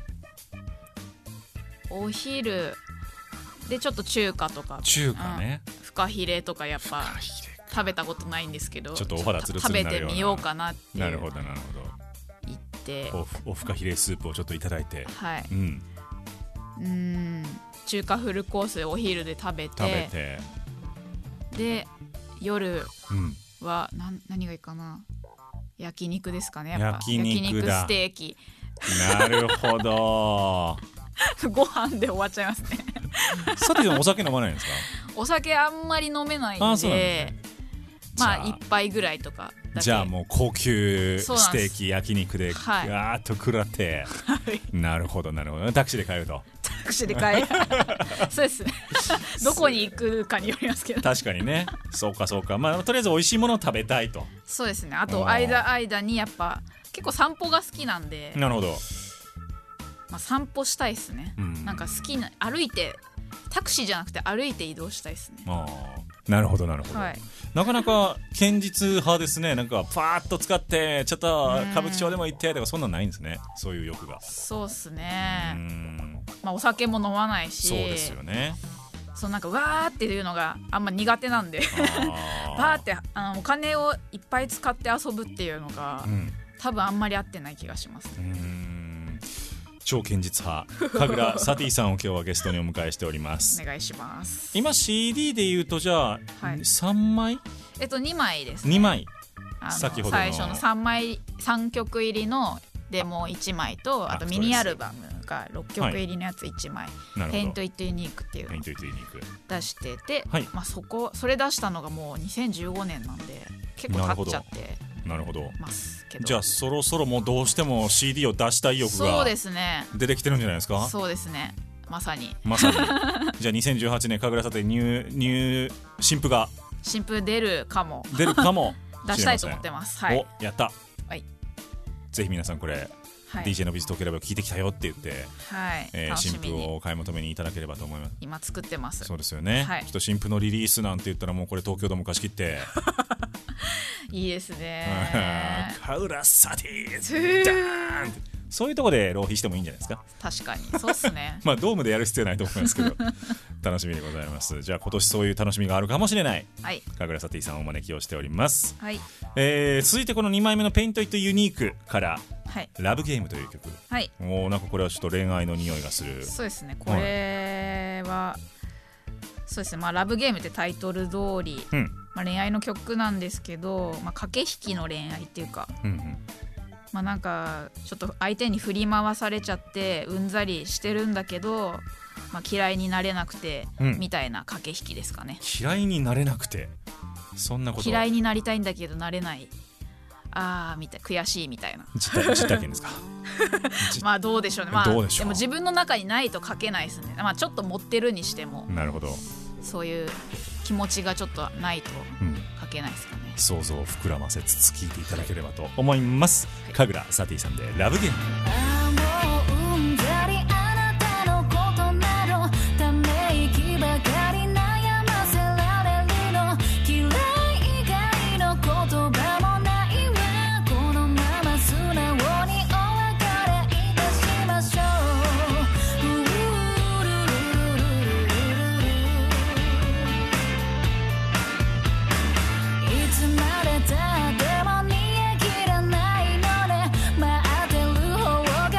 S3: お昼でちょっと中華とか
S6: 中華ね、
S3: うん、フカヒレとかやっぱ食べたことないんですけど
S6: ちょっとお肌ツルツルになるような
S3: 食べてみようかなって
S6: なるほどなるほど
S3: 言って
S6: お, おフカヒレスープをちょっといただいて
S3: はい、
S6: うん、
S3: うーん中華フルコースお昼で食べて
S6: 食べて
S3: で夜は、
S6: うん、
S3: な何がいいかな焼肉ですかねやっぱ
S6: 焼肉だ
S3: 焼肉ステーキ
S6: なるほど
S3: ご飯で終わっちゃいますね
S6: さてお酒飲まないんですか？
S3: お酒あんまり飲めないんで、
S6: あ、そうなんですね、
S3: まあ一杯ぐらいとかだけ。
S6: じゃあもう高級ステーキ焼肉で
S3: はい
S6: ガーッと食らって、はい、なるほどなるほどタクシーで帰ると
S3: タクシーで帰るそうですねどこに行くかによりますけど
S6: 確かにねそうかそうか、まあとりあえず美味しいものを食べたいと。
S3: そうですね。あと間間にやっぱ結構散歩が好きなんで、
S6: なるほど、
S3: まあ、散歩したいですね、うん、なんか好きな歩いてタクシーじゃなくて歩いて移動したいですね。
S6: あなるほどなるほど、はい、なかなか堅実派ですね。なんかパーッと使ってちょっと歌舞伎町でも行ってとかそんなんないんですね。そういう欲が。
S3: そうっすね。うん、まあ、お酒も飲まないし。
S6: そうですよね。
S3: そうなんかわーっていうのがあんま苦手なんでバーってあのお金をいっぱい使って遊ぶっていうのが、うん、多分あんまり合ってない気がします、ね、うーん
S6: 超堅実派神楽サティさんを今日はゲストにお迎えしております。
S3: お願いします。
S6: 今 シーディー で言うとじゃあ、はい、さんまい
S3: えっとにまいです、ね、
S6: にまい
S3: 先ほどの最初のさんまいさんきょく入りのデモいちまいとあとミニアルバムがろっきょく入りのやついちまい、はい、ペイントイットユニークっていうのを出してて、はいまあ、そこそれ出したのがもうにせんじゅうごねんなんで結構経っちゃって
S6: なるほど
S3: ますけど、
S6: じゃあそろそろもうどうしても シーディー を出したい欲が出てきてるんじゃないですか。
S3: そうですねまさに
S6: まさにじゃあにせんじゅうはちねん神楽サティニューニュー新譜が
S3: 新譜出るかも
S6: 出るかも
S3: 出したいと思ってます、はい、
S6: おやった、
S3: はい、
S6: ぜひ皆さんこれはい、ディージェー のビズ東京ライブを聞いてきたよって言って、
S3: はい
S6: えー、新譜をお買い求めにいただければと思います。
S3: 今作ってます。
S6: そうですよね、はい、ちょっと新譜のリリースなんて言ったらもうこれ東京ドーム貸し切って
S3: いいですね
S6: 神楽サティダーンってそういうところで浪費してもいいんじゃないですか。
S3: 確かにそうっすね
S6: まあドームでやる必要ないと思いますけど楽しみでございます。じゃあ今年そういう楽しみがあるかもしれない、はい、神楽サティさんをお招きをしております、はいえー、続いてこのにまいめのペイントイットユニークからはい、ラブゲームという曲、はい、おなんかこれはちょっと恋愛の匂いがする。
S3: そうですねこれは、はい、そうですねまあラブゲームってタイトル通り、うんまあ、恋愛の曲なんですけど、まあ、駆け引きの恋愛っていうか、うんうんまあ、なんかちょっと相手に振り回されちゃってうんざりしてるんだけど、まあ、嫌いになれなくて、うん、みたいな駆け引きですかね。
S6: 嫌いになれなくてそんなこと
S3: 嫌いになりたいんだけどなれないあーみたい悔しいみたいな
S6: 実体験ですか
S3: まあどうでしょうね、まあ、
S6: どうでしょう。
S3: でも自分の中にないと書けないですね、まあ、ちょっと持ってるにしても
S6: なるほど
S3: そういう気持ちがちょっとないと書けないですかね、
S6: うん、想像を膨らませつつ聞いていただければと思います、はい、神楽サティさんでラブゲーム。
S5: 待ってる方が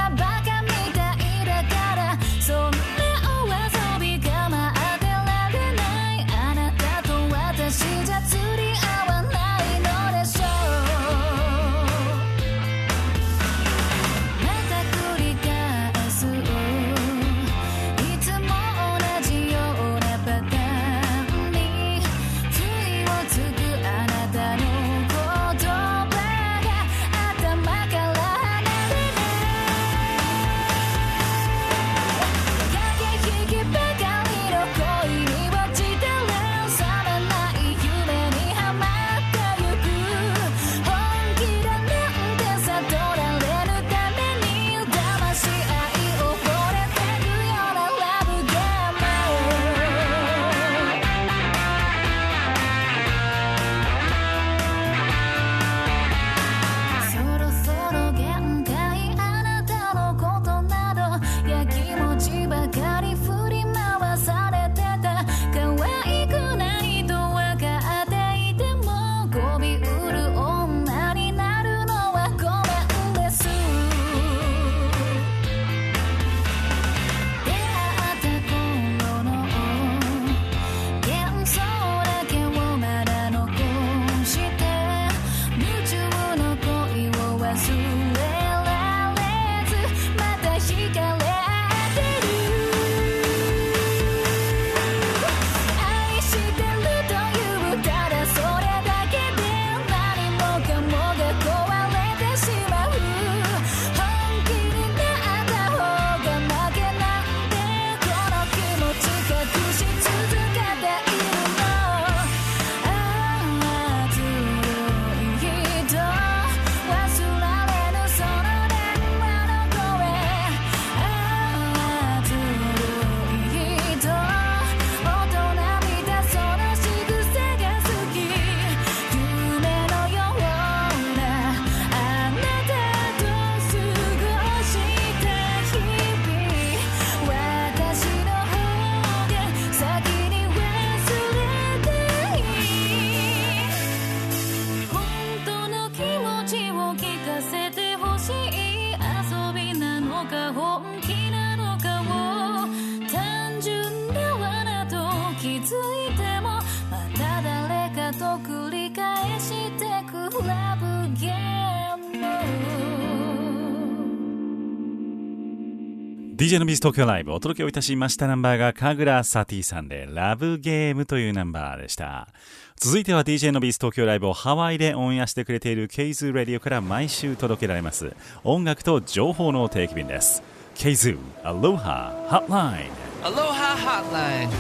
S2: ディージェー のビーズ東京ライブお届けをいたしましたナンバーが神楽サティさんでラブゲームというナンバーでした。続いては ディージェー のビーズ東京ライブをハワイでオンエアしてくれているケイズーラディオから毎週届けられます音楽と情報の定期便です。ケイズーアロハハッライン。
S7: アロハハッライン。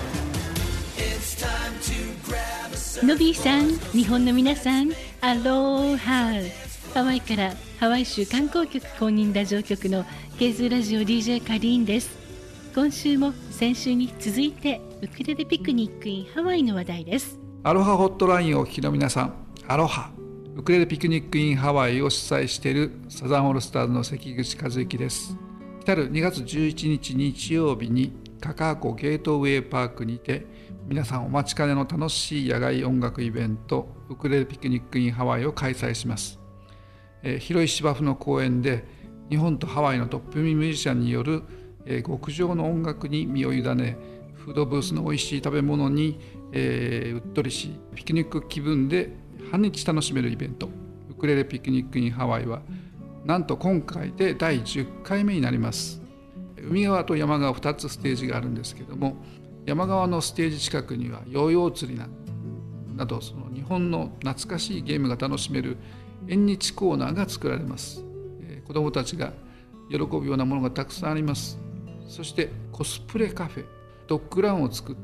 S8: のびーさん、日本の皆さん、アロハ。ハワイからハワイ州観光局公認ラジオ局のケイズーラジオ ディージェー カリーンです。今週も先週に続いてウクレレピクニック in ハワイの話題です。
S9: アロハホットラインをお聞きの皆さん、アロハ。ウクレレピクニック in ハワイを主催しているサザンオールスターズの関口和之です。来るにがつじゅういちにち日曜日にカカア湖ゲートウェイパークにて皆さんお待ちかねの楽しい野外音楽イベントウクレレピクニック in ハワイを開催します。えー、広い芝生の公園で日本とハワイのトップミュージシャンによる、えー、極上の音楽に身を委ね、フードブースの美味しい食べ物に、えー、うっとりし、ピクニック気分で半日楽しめるイベントウクレレピクニック in ハワイはなんと今回でだいじゅっかいめになります。海側と山側ふたつステージがあるんですけども、山側のステージ近くにはヨーヨー釣り な, などその日本の懐かしいゲームが楽しめる縁日コーナーが作られます。えー、子どもたちが喜ぶようなものがたくさんあります。そしてコスプレカフェ、ドッグランを作って、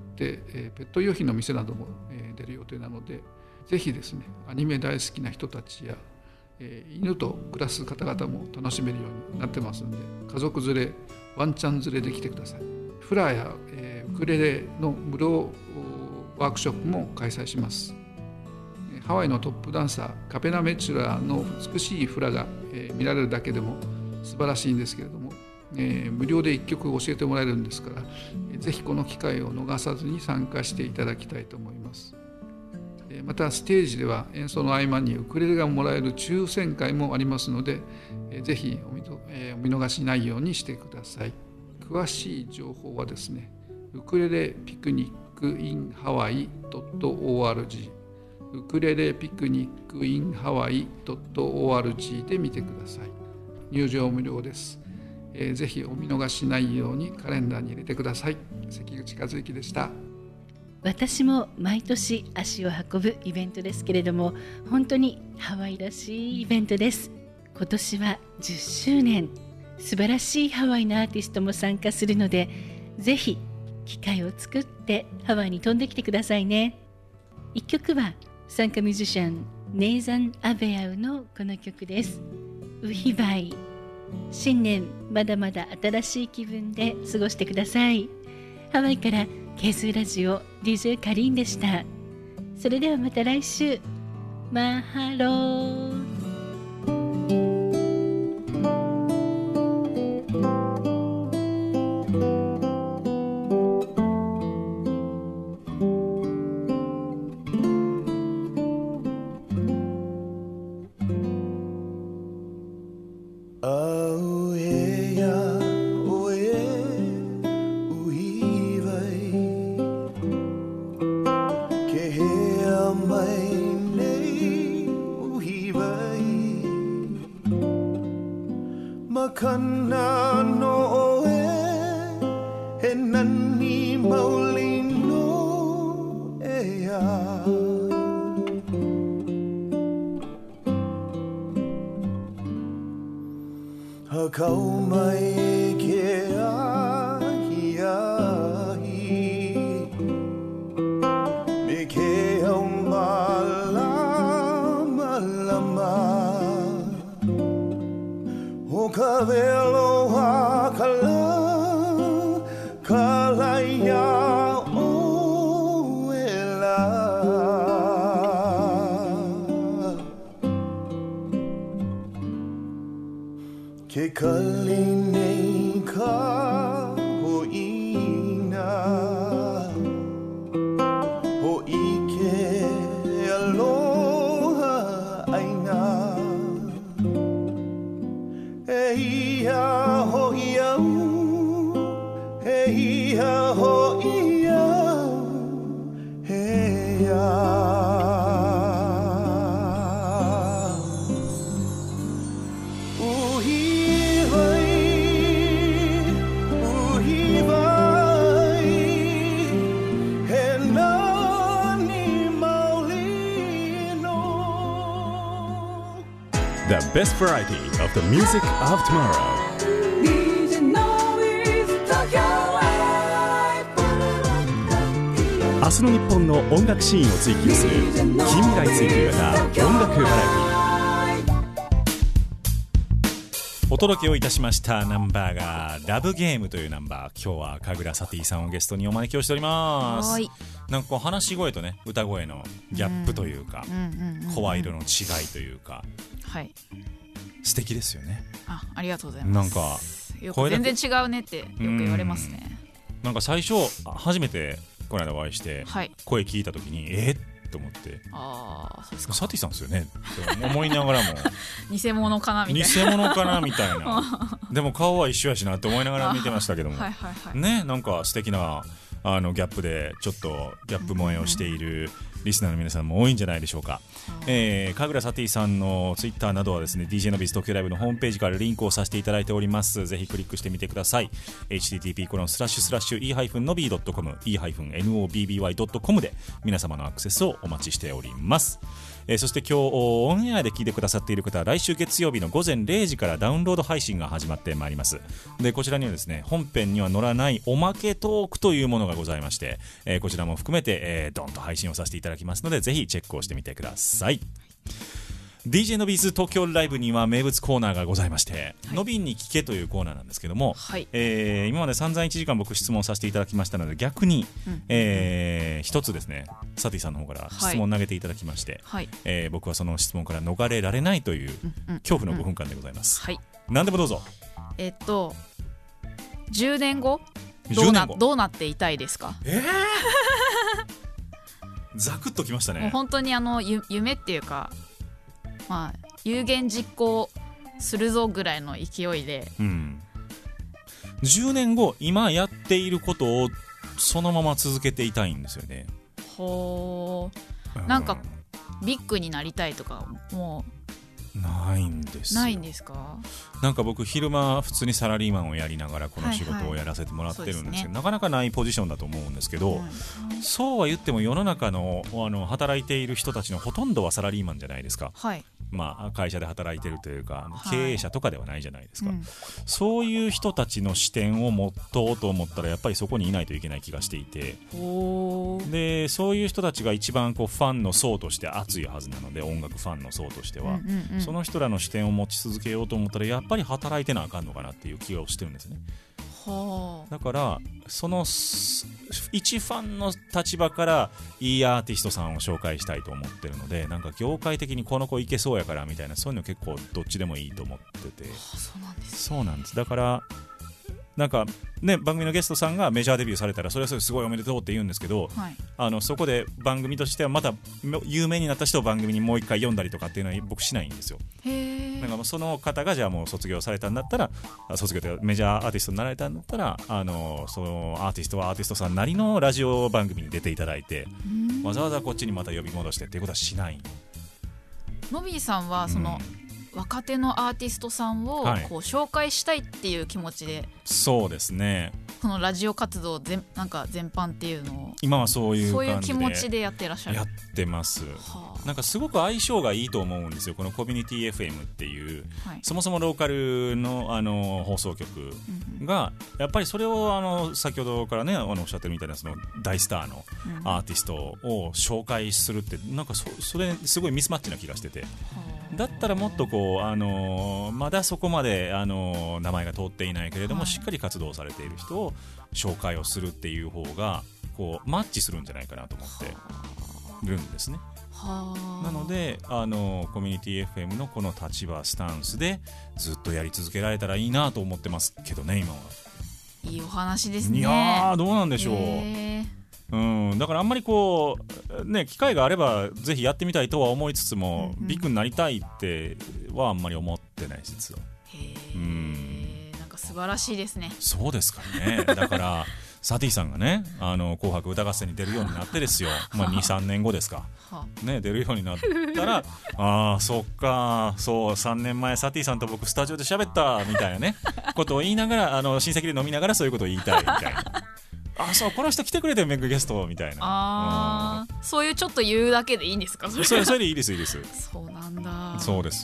S9: えー、ペット用品の店なども、えー、出る予定なので、ぜひですね、アニメ大好きな人たちや、えー、犬と暮らす方々も楽しめるようになってますので、家族連れ、ワンちゃん連れで来てください。フラや、えー、ウクレレの無料ワークショップも開催します。ハワイのトップダンサーカペナ・メチュラーの美しいフラが、えー、見られるだけでも素晴らしいんですけれども、えー、無料でいっきょく教えてもらえるんですから、えー、ぜひこの機会を逃さずに参加していただきたいと思います。えー、またステージでは演奏の合間にウクレレがもらえる抽選会もありますので、えー、ぜひお見と、えー、お見逃しないようにしてください。詳しい情報はですね、ウクレレピクニック in ハワイ ドット オーアールジーウクレレピクニック in ハワイ ドット オーアールジー で見てください。入場無料です。えー、ぜひお見逃しないようにカレンダーに入れてください。関口和之でした。
S8: 私も毎年足を運ぶイベントですけれども、本当にハワイらしいイベントです。今年はじゅっしゅうねん、素晴らしいハワイのアーティストも参加するので、ぜひ機会を作ってハワイに飛んできてくださいね。いっきょくは参加ミュージシャンネイザン・アベアウのこの曲です。ウヒバイ。新年まだまだ新しい気分で過ごしてください。ハワイからケーズーラジオ ディージェー カリーンでした。それではまた来週。マハロー。
S10: Makana no e he nani mauli no e a Hakau mai ke ahi ahi Me ke au malama lama O kavelo hakala kalaya o ela Ke kaline ka ho ina Ho ike aloha aina Hey ya ho ya Hey ya ho ya Hey ya Uhi vai
S2: best variety of the music of tomorrow.
S4: ディージェー の with Tokyo Live
S2: 明日の日本の音楽シーンを追求する近未来追求型音楽バラエティ。お届けをいたしましたナンバーがラブゲームというナンバー。今日は神楽サティさんをゲストにお招きをしております。なんかこう話し声とね歌声のギャップというか、声色の違いというか、はい、素敵ですよね。
S3: あ, ありがとうございます。なんかよく全然違うねってよく言われますね。
S6: なんか最初初めてこの間お会いして、はい、声聞いた時にえーと思って、ああそうですか、サティさんですよねって思いながらも
S3: 偽物かなみたいな
S6: 偽物かなみたいなでも顔は一緒やしなって思いながら見てましたけども、はいはいはい、ね、なんか素敵なあのギャップでちょっとギャップ萌えをしているリスナーの皆さんも多いんじゃないでしょうか。えー、神楽サティさんのツイッターなどはですね ディージェー のビズ東京ライブのホームページからリンクをさせていただいております。ぜひクリックしてみてください。 エイチティーティーピーコロンスラッシュスラッシュイーハイフンノビードットコム イーハイフンノビーワイドットコム で皆様のアクセスをお待ちしております。えー、そして今日オンエアで聞いてくださっている方は来週月曜日の午前れいじからダウンロード配信が始まってまいります。でこちらにはですね本編には載らないおまけトークというものがございまして、えー、こちらも含めて、えー、ドンと配信をさせていただきますのでぜひチェックをしてみてください。 ディージェー のビズ東京ライブには名物コーナーがございまして、はい、のびんに聞けというコーナーなんですけども、はい、えー、今まで散々いちじかん僕質問させていただきましたので逆に、うん、えー、一つですねサティさんの方から質問を投げていただきまして、はい、えー、僕はその質問から逃れられないという恐怖のごふんかんでございます、うんうんうん、はい、何でもどうぞ。えっと
S3: じゅうねんごどうな、どうなっていたいですか。えー
S6: ザクッときましたね。
S3: もう本当にあの夢っていうか、まあ、有言実行するぞぐらいの勢いで、うん、
S6: じゅうねんご今やっていることをそのまま続けていたいんですよね。
S3: ほー、なんかビッグになりたいとかも
S6: うないんです
S3: ないんですか。
S6: なんか僕昼間普通にサラリーマンをやりながらこの仕事をやらせてもらってるんですけど、はいはいね、なかなかないポジションだと思うんですけど、うん、そうは言っても世の中 の, あの働いている人たちのほとんどはサラリーマンじゃないですか、はい、まあ、会社で働いてるというか経営者とかではないじゃないですか、はい、うん、そういう人たちの視点を持とうと思ったらやっぱりそこにいないといけない気がしていて、でそういう人たちが一番こうファンの層として熱いはずなので、音楽ファンの層としては、うんうんうん、その人らの視点を持ち続けようと思ったらやっぱり働いてなあかんのかなっていう気がしてるんですね。はあ、だからその一ファンの立場からいいアーティストさんを紹介したいと思ってるので、なんか業界的にこの子いけそうやからみたいな、そういうの結構どっちでもいいと思ってて、はあ、そうなんです、そうなんです。だからなんかね、番組のゲストさんがメジャーデビューされたらそれはそれすごいおめでとうって言うんですけど、はい、あのそこで番組としてはまた有名になった人を番組にもう一回読んだりとかっていうのは僕しないんですよ。へー。なんかその方がじゃあもう卒業されたんだったら、卒業というかメジャーアーティストになられたんだったら、あのそのアーティストはアーティストさんなりのラジオ番組に出ていただいて、わざわざこっちにまた呼び戻してっていうことはしない。
S3: のびーさんはその、うん、若手のアーティストさんをこう紹介したいっていう気持ちで、はい、
S6: そうですね、
S3: このラジオ活動全なんか全般っていうのを
S6: 今はそういう感じで
S3: そういう気持ちでやってらっしゃる。
S6: やってます、はあ、なんかすごく相性がいいと思うんですよ、このコミュニティ エフエム っていう、はい、そもそもローカル の, あの放送局が、うん、やっぱりそれをあの先ほどからねあのおっしゃってるみたいなその大スターのアーティストを紹介するって、なんか そ, それすごいミスマッチな気がしてて、はあ、だったらもっとこうあのまだそこまであの名前が通っていないけれども、はい、しっかり活動されている人を紹介をするっていう方がこうマッチするんじゃないかなと思ってるんですね。はあ、なのであのコミュニティ エフエム のこの立場スタンスでずっとやり続けられたらいいなと思ってますけどね。今はい
S3: いお話ですね。
S6: いやどうなんでしょう、うん、だからあんまりこう、ね、機会があればぜひやってみたいとは思いつつも、うんうん、ビッグになりたいってはあんまり思ってない実は。へー、うん、
S3: なんか素晴らしいですね。
S6: そうですかね。だからサティさんがねあの紅白歌合戦に出るようになってですよ、まあ、にさんねんごですか、ね、出るようになったらああそっかそうさんねんまえサティさんと僕スタジオで喋ったみたいなねことを言いながらあの親戚で飲みながらそういうことを言いたいみたいなあそうこの人来てくれてメッグゲストみたいな、
S3: あ、うん、そういうちょっと言うだけでいいんですか。それ
S6: それそれでいいですいいです。
S3: そうなんだ。
S6: そうですよ。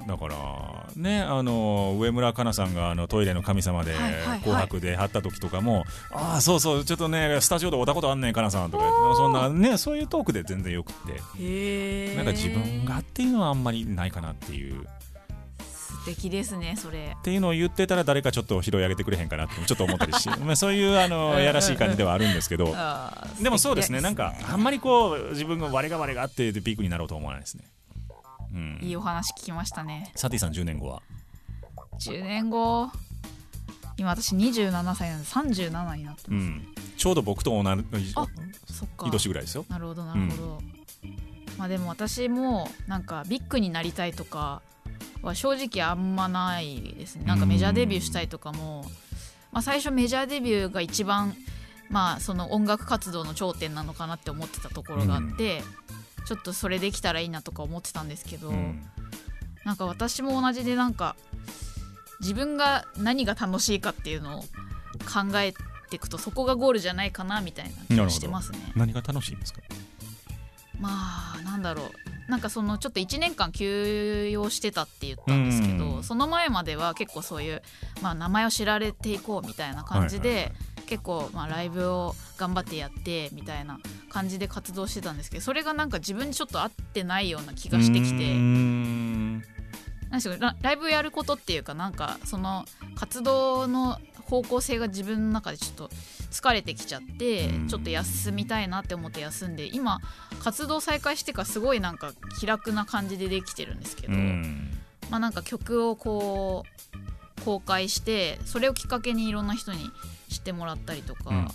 S6: だからね、あの上村かなさんがあのトイレの神様で紅白で貼った時とかも、はいはいはい、ああそうそうちょっとねスタジオで会ったことあんねんかなさんとかそんなねそういうトークで全然よくって、
S3: へ
S6: なんか自分がっていうのはあんまりないかなっていう。
S3: 素敵ですねそれ
S6: っていうのを言ってたら誰かちょっと拾い上げてくれへんかなってちょっと思ったりしまあそういうあのやらしい感じではあるんですけどでもそうですね、なんかあんまりこう自分が我が我がってピークになろうと思わないですね、うん、
S3: いいお話聞きましたね。
S6: サティさんじゅうねんごは
S3: じゅうねんご今私にじゅうななさいなんでさんじゅうななになってます、うん、
S6: ちょうど僕と同じ
S3: あそっか
S6: い年ぐらいですよ。
S3: なるほどなるほど、うん、まあでも私もなんかビッグになりたいとかは正直あんまないですね。なんかメジャーデビューしたいとかも、まあ、最初メジャーデビューが一番、まあ、その音楽活動の頂点なのかなって思ってたところがあって、うん、ちょっとそれできたらいいなとか思ってたんですけど、うん、なんか私も同じでなんか自分が何が楽しいかっていうのを考えていくとそこがゴールじゃないかなみたいな気がしてますね。
S6: 何が楽しいんですか？
S3: まあなんだろうなんかそのちょっといちねんかん休養してたって言ったんですけど、その前までは結構そういう、まあ、名前を知られていこうみたいな感じで、はいはいはい、結構まあライブを頑張ってやってみたいな感じで活動してたんですけど、それがなんか自分にちょっと合ってないような気がしてきて、なんですよライブやることっていうかなんかその活動の方向性が自分の中でちょっと疲れてきちゃってちょっと休みたいなって思って休んで、今活動再開してからすごいなんか気楽な感じでできてるんですけど、まあなんか曲をこう公開してそれをきっかけにいろんな人に知ってもらったりとか、うんうんうん、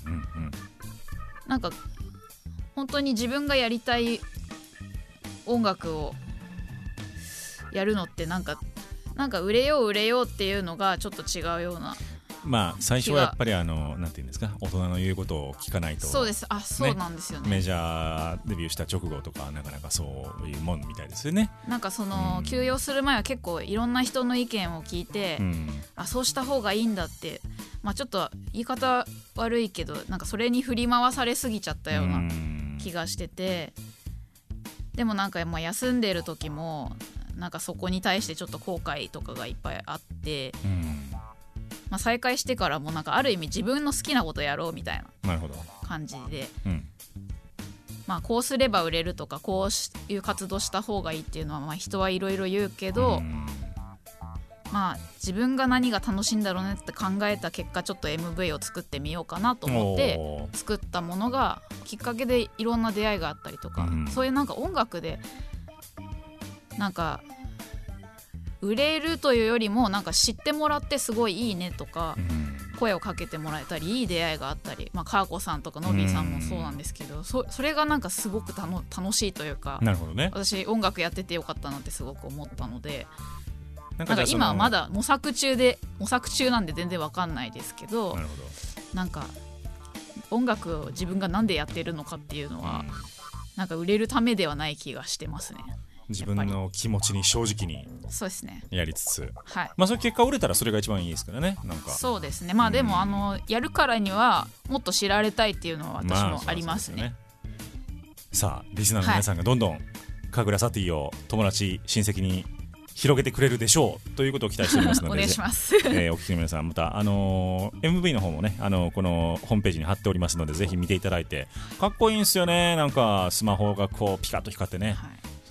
S3: なんか本当に自分がやりたい音楽をやるのってなんかなんか売れよう売れようっていうのがちょっと違うような。
S6: まあ最初はやっぱりあのなんていうんですか、大人の言うことを聞かないと。
S3: そうです、あ、そうなんですよね。
S6: メジャーデビューした直後とかなかなかそういうもんみたいですよね。
S3: なんかその、うん、休養する前は結構いろんな人の意見を聞いて、うん、あそうした方がいいんだって、まあちょっと言い方悪いけどなんかそれに振り回されすぎちゃったような気がしてて、うん、でもなんかまあ休んでる時もなんかそこに対してちょっと後悔とかがいっぱいあって、うん、まあ、再開してからもなんかある意味自分の好きなことやろうみたいな感じで、うん、まあ、こうすれば売れるとかこういう活動した方がいいっていうのはまあ人はいろいろ言うけど、うん、まあ自分が何が楽しいんだろうねって考えた結果ちょっと エムブイ を作ってみようかなと思って作ったものがきっかけでいろんな出会いがあったりとか、うん、そういうなんか音楽でなんか売れるというよりもなんか知ってもらってすごいいいねとか、うん、声をかけてもらえたりいい出会いがあったり、まあ、カーコさんとかノビーさんもそうなんですけど、うん、そ, それがなんかすごくたの楽しいというか、
S6: なるほどね、
S3: 私音楽やっててよかったなってすごく思ったので、なんか今はまだ模索中で模索中なんで全然わかんないですけど、なるほど、なんか音楽を自分がなんでやってるのかっていうのは、うん、なんか売れるためではない気がしてますね。
S6: 自分の気持ちに正直にやりつつ、
S3: ね、はい、
S6: まあ、それ結果売れたらそれが一番いいですからね。なんか
S3: そうですね、まあでも、うん、あのやるからにはもっと知られたいっていうのは私もありますね。まあ、そうですよね。
S6: さあリスナーの皆さんがどんどん神楽サティを友達親戚に広げてくれるでしょうということを期待しておりますので
S3: お願いします、
S6: えー、お聞きの皆さんまた、あのー、エムブイ の方もね、あのー、このホームページに貼っておりますのでぜひ見ていただいて、かっこいいんですよね。なんかスマホがこうピカッと光ってね、はい、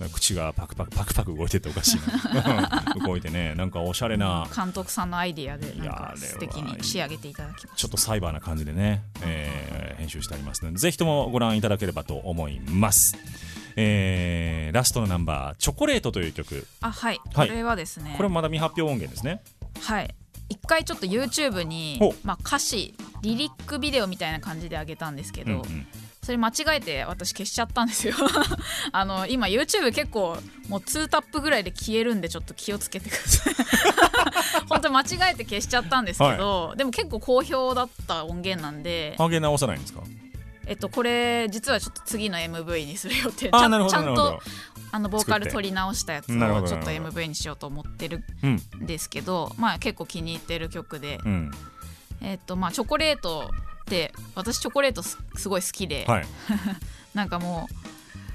S6: 口がパクパクパクパク動いてておかしいな動いてね、なんかおしゃれな
S3: 監督さんのアイディアでなんか素敵に仕上げていただきました。
S6: ちょっとサイバーな感じでね、えー、編集してありますのでぜひともご覧いただければと思います。えー、ラストのナンバーチョコレートという曲、
S3: あ、はい、はい、これはですね、
S6: これもまだ未発表音源ですね。
S3: はい、一回ちょっと YouTube に、まあ、歌詞リリックビデオみたいな感じで上げたんですけど、うんうん、それ間違えて私消しちゃったんですよあの今 YouTube 結構もうにタップぐらいで消えるんでちょっと気をつけてください本当に間違えて消しちゃったんですけど、はい、でも結構好評だった音源なんで。
S6: 上げ直さないんですか？
S3: えっと、これ実はちょっと次の エムブイ にする予定、ちゃんとあのボーカル取り直したやつをちょっと エムブイ にしようと思ってるんですけど、まあ、結構気に入ってる曲で、うん、えっとまあ、チョコレートって私チョコレート す, すごい好きで、はい、なんかもう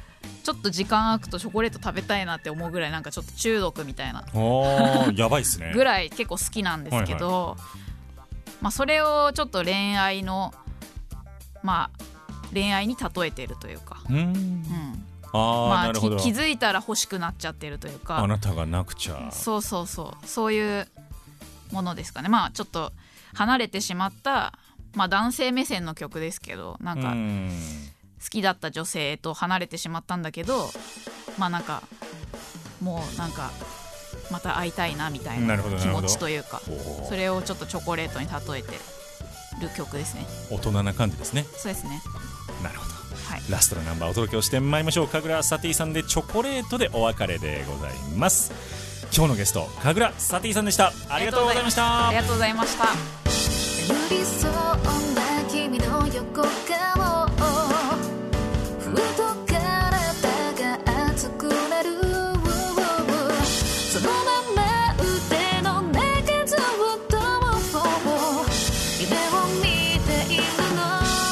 S3: ちょっと時間空くとチョコレート食べたいなって思うぐらい、なんかちょっと中毒みたいな
S6: やばいっすね
S3: ぐらい結構好きなんですけど、はいはい、まあ、それをちょっと恋愛のまあ恋愛に例えてるというか、うん、うん、
S6: あ、まあ、なるほど。
S3: 気づいたら欲しくなっちゃってるというか、
S6: あなたがなくちゃ、
S3: そうそうそう、そういうものですかね。まあちょっと離れてしまった、まあ、男性目線の曲ですけど、なんか好きだった女性と離れてしまったんだけど、まあなんかもうなんかまた会いたいなみたいな気持ちというか、それをちょっとチョコレートに例えてる曲ですね。
S6: 大人な感じですね。
S3: そうですね。
S6: なるほど、
S3: はい、
S6: ラストのナンバーをお届けをしてまいりましょう。神楽サティさんでチョコレートでお別れでございます。今日のゲスト神楽サティさんでした。ありがとうございました。
S3: ありがとうございました。
S5: 眠りそうな君の横顔、ふと体が熱くなる、そのまま腕の中ずっと夢を見ているの、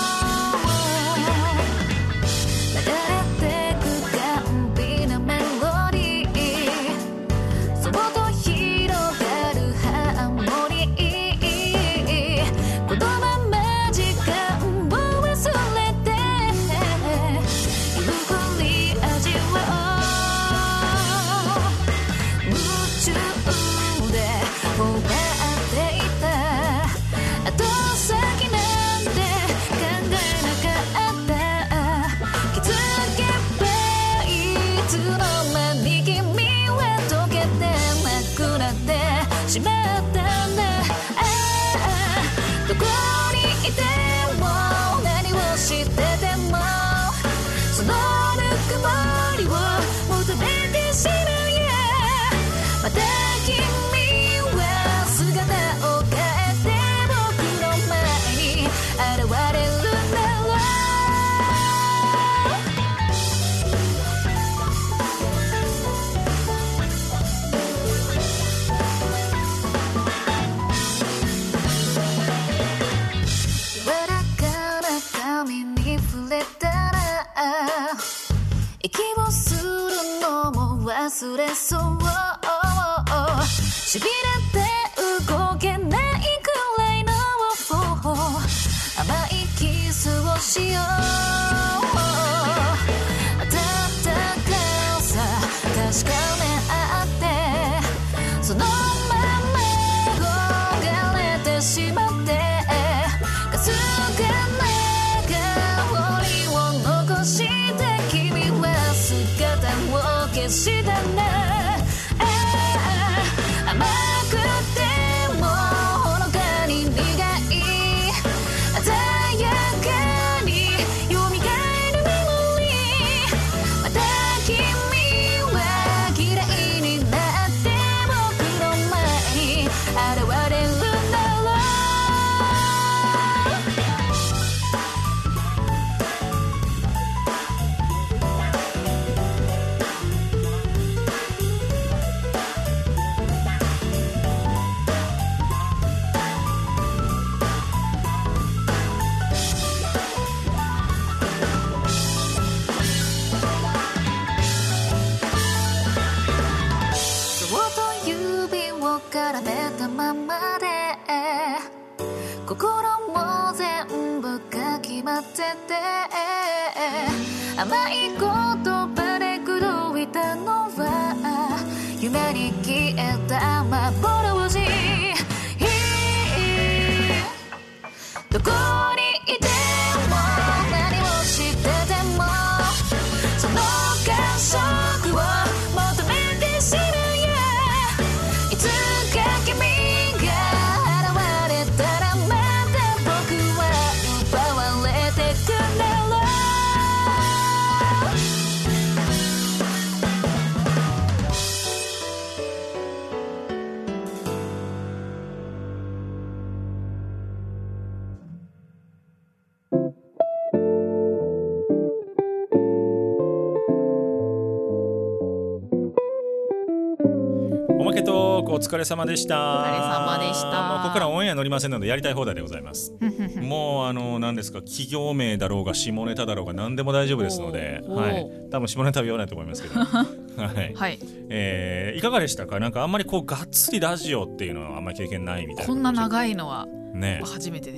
S5: 流れてく甘美なメロディー、そっと広がるハーモニー、このまま時間を忘れてゆっくり味わおう、夢中で終わっていた後先なんて考えなかった、気づけばいつの間に君は溶けてなくなってしまったんだ、ああどこにいても何をしててもそのぬくもりを求めてしまうよ、また君は姿を変えて僕の前に現れるんだろう、柔らかな髪に触れたら息をするのも忘れそう、しびれて動けないくらいの甘いキスをしよう、温かさ確かめ合ってそのまま焦がれてしまって、かすかな香りを残して君は姿を消したんだ、ああ甘くてもほのかに苦い鮮やかに蘇るメモリー、また君は嫌いになって僕の前に現れるんだろう、そっと指を絡めたままで心も全部が決まってて、甘い言葉で口説いたのは夢に消えた幻、どこにいても何をしててもその感触を求めてしまうよ、いつか君が現れたらまた僕は奪われてくんだろう、
S6: トークお疲れ様でした。
S3: お疲れ様でした。
S6: もうここからオンエア乗りませんのでやりたい放題でございます。もうあの何ですか、企業名だろうが下ネタだろうが何でも大丈夫ですので、はい、多分下ネタは言わないと思いますけどはい、はいえー、いかがでしたか。なんかあんまりこうがっつりラジオっていうのはあんまり経験ないみたいな。
S3: こんな長いのは
S6: ね、
S3: 初めてです。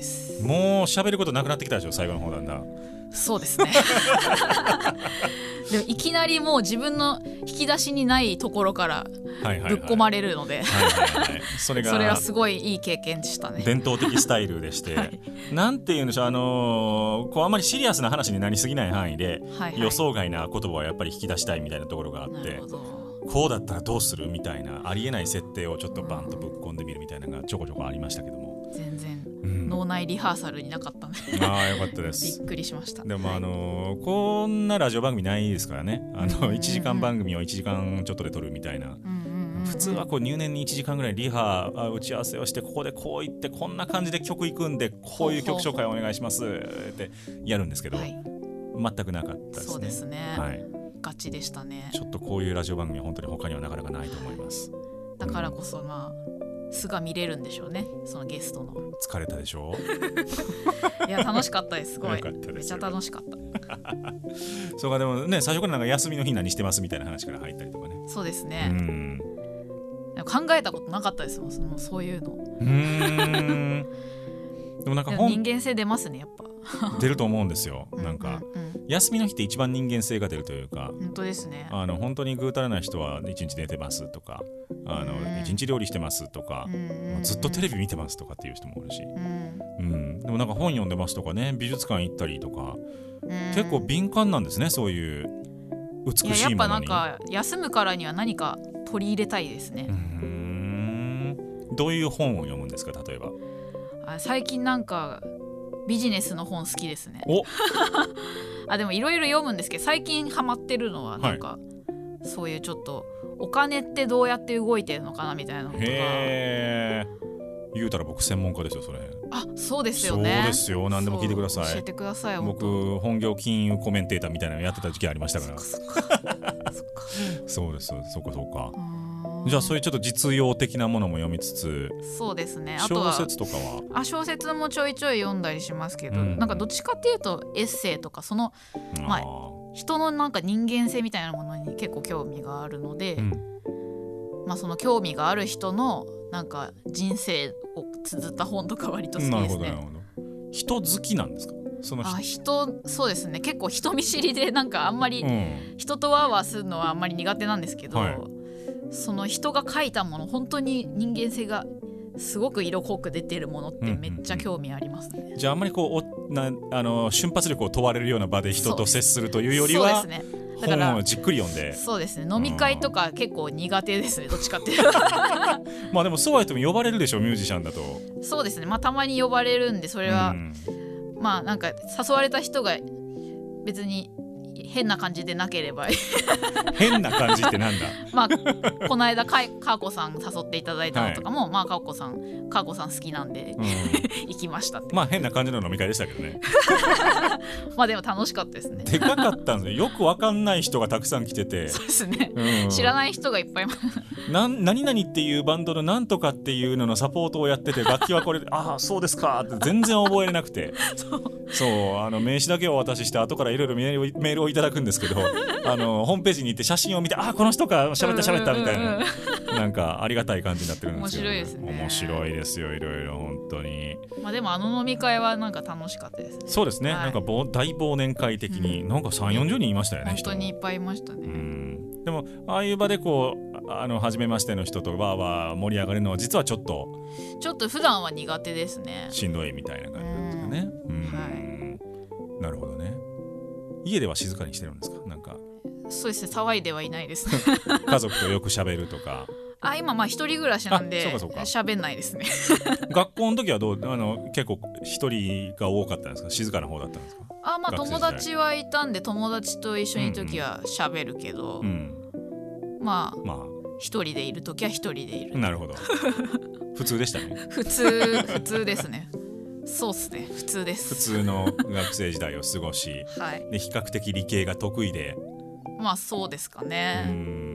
S6: もう喋ることなくなってきたでしょ、最後の方だんだん。
S3: そうですねでもいきなりもう自分の引き出しにないところからぶっ込まれるので、それはすごいいい経験でしたね。
S6: 伝統的スタイルでして、はい、なんていうんでしょう、あのー、こうあんまりシリアスな話になりすぎない範囲で、はいはい、予想外な言葉はやっぱり引き出したいみたいなところがあって、こうだったらどうするみたいなありえない設定をちょっとバンとぶっ込んでみるみたいなのがちょこちょこありましたけども、
S3: 全然、うん、脳内リハーサルになかったね
S6: ああよかったです
S3: びっくりしました。
S6: でも、あのー、こんなラジオ番組ないですからね。あのいちじかん番組をいちじかんちょっとで撮るみたいな、うんうんうんうん、普通はこう入念にいちじかんぐらいリハ打ち合わせをして、ここでこう言ってこんな感じで曲いくんでこういう曲紹介お願いしますってやるんですけど、はい、全くなかったですね。
S3: そうですね、
S6: はい、
S3: ガチでしたね。
S6: ちょっとこういうラジオ番組は本当に他にはなかなかないと思います。
S3: だからこそまあ素が見れるんでしょうね、そのゲストの。
S6: 疲れたでしょ
S3: いや楽しかったです、すごいめっちゃ楽しかった
S6: そうか。でもね、最初からなんか休みの日何してますみたいな話から入ったりとかね。
S3: そうですね、うん、でも考えたことなかったですもん、そのそういうの。うーんでもなんか本人間性出ますね、やっぱ
S6: 出ると思うんですよ。なんか、うんうんうん、休みの日って一番人間性が出るというか、
S3: 本当ですね。
S6: あの本当にぐうたらな人は一日寝てますとか、あの一日料理してますとか、もうずっとテレビ見てますとかっていう人もいるし、うんうん、でもなんか本読んでますとかね、美術館行ったりとか、結構敏感なんですね、そういう美しいものに。
S3: いや、やっぱなんか休むからには何か取り入れたいですね。うー
S6: ん、どういう本を読むんですか、例えば。
S3: あ、最近なんかビジネスの本好きですね。おあ、でもいろいろ読むんですけど、最近ハマってるのはなんか、はい、そういうちょっとお金ってどうやって動いてるのかなみたいなのとか。へ
S6: ー、言うたら僕専門家ですよそれ。
S3: あ、そうですよね。
S6: そうですよ、何でも聞いてください。
S3: 教えてください。
S6: 僕本業金融コメンテーターみたいなのやってた時期ありましたから。そっかそっかそうです、そうかそうか。じゃあそういうちょっと実用的なものも読みつつ。
S3: そうですね。あとは
S6: 小説とかは。
S3: あ、小説もちょいちょい読んだりしますけど、うん、なんかどっちかっていうとエッセイとか、その、まあ、人のなんか人間性みたいなものに結構興味があるので、うん、まあ、その興味がある人のなんか人生を綴った本とか割と好きですね。なるほどなるほ
S6: ど。人好きなんですか。その人。
S3: あ、人、そうですね。結構人見知りで、なんかあんまり人とワーワーするのはあんまり苦手なんですけど、はい、その人が書いたもの、本当に人間性がすごく色濃く出てるものってめっちゃ興味ありますね。うんうんうん、
S6: じゃああんまりこうおなあの瞬発力を問われるような場で人と接するというよりは、そうですね、だから本をじっくり読んで。
S3: そうですね、飲み会とか結構苦手ですね、どっちかっていう
S6: まあでもそうは言っても呼ばれるでしょ、ミュージシャンだと。
S3: そうですね、まあたまに呼ばれるんで、それは、うん、まあなんか誘われた人が別に変な感じでなければ
S6: 変な感じってなんだ
S3: まあこの間かーこさん誘っていただいたのとかも、はい、まあかーこさんかーこさん好きなんで、うん、行きましたって。
S6: まあ変な感じの飲み会でしたけどね
S3: まあでも楽しかったですね。
S6: でかかったんですよ。よくわかんない人がたくさん来てて。
S3: そうですね、うん、知らない人がいっぱい
S6: な何々っていうバンドのなんとかっていうののサポートをやってて、楽器はこれでああそうですかって全然覚えれなくてそうそうあの名刺だけをお渡しして後からいろいろメールをいただくんですけどあのホームページに行って写真を見て、ああこの人か喋った喋ったみたいな、なんかありがたい感じになってるんですけど、
S3: 面白いですね。
S6: 面白いですよ、いろいろ本当に。
S3: まあでもあの飲み会はなんか楽しかったですね。
S6: そうですね、はい、なんか大忘年会的に、うん、なんかさんじゅうよんじゅうにんいましたよね。
S3: 本当にいっぱいいましたね。うん、
S6: でもああいう場でこうあの初めましての人とわーわー盛り上がるのは実はちょっと
S3: ちょっと普段は苦手ですね。
S6: しんどいみたいな感じなんですかね。うん、うん、はい、なるほどね。家では静かにしてるんですか。なんか
S3: そうですね、騒いではいないです
S6: 家族とよく喋るとか。
S3: あ、今まあ一人暮らしなんで喋んないですね
S6: 学校の時はどう、あの結構一人が多かったんですか、静かな方だったんですか。
S3: あ、まあ友達はいたんで友達と一緒にいる時は喋るけど、うんうん、まあまあ一人でいる時は一人でいる。
S6: なるほど普通でしたね
S3: 普通普通ですね。そうっすね、普通です。
S6: 普通の学生時代を過ごし、はい、で比較的理系が得意で。
S3: まあそうですかね。うん、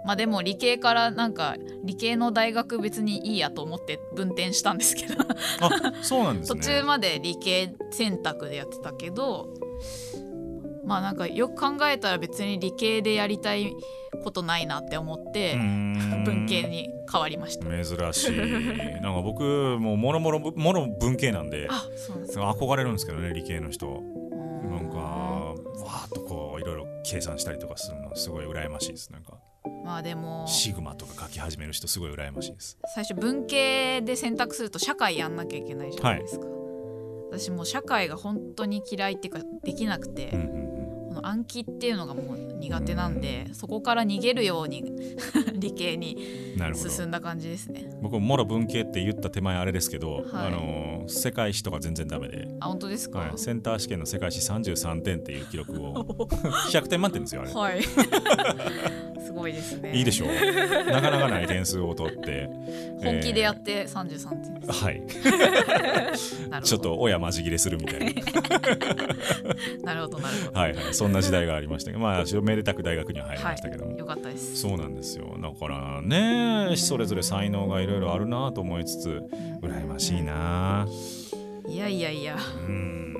S3: まあでも理系からなんか理系の大学別にいいやと思って分転したんですけど
S6: あ、そうなんですね。
S3: 途中まで理系選択でやってたけど、まあなんかよく考えたら別に理系でやりたいことないなって思って文系に変わりました。
S6: 珍しい。なんか僕もうもろもろもろ文系なんで、
S3: あ、そうなんですか。
S6: 憧れるんですけどね、理系の人。なんかわーっとこういろいろ計算したりとかするのすごい羨ましいです。なんか
S3: まあでも
S6: シグマとか書き始める人すごい羨ましいです。
S3: 最初文系で選択すると社会やんなきゃいけないじゃないですか、はい、私もう社会が本当に嫌いっていうかできなくて、うんうんうん、この暗記っていうのがもう苦手なんで、うん、そこから逃げるように理系に進んだ感じですね。
S6: 僕ももろ文系って言った手前あれですけど、はい、あの世界史とか全然ダメで。
S3: あ、本当ですか、
S6: はい、センター試験の世界史さんじゅうさんてんっていう記録をひゃくてん満点ですよあれ、
S3: はい、すごいですね。
S6: いいでしょう。なかなかない点数を取って
S3: 本気でやってさんじゅうさんてんです、
S6: はいちょっと親マジ切れするみたい
S3: ななるほどなるほど、
S6: はいはい、そんな時代がありましたけど、まあめでたく大学には入りましたけども、
S3: はい、よかったです。
S6: そうなんですよ。だからね、それぞれ才能がいろいろあるなと思いつつ羨ましいな。
S3: いやいやいや、
S6: うん、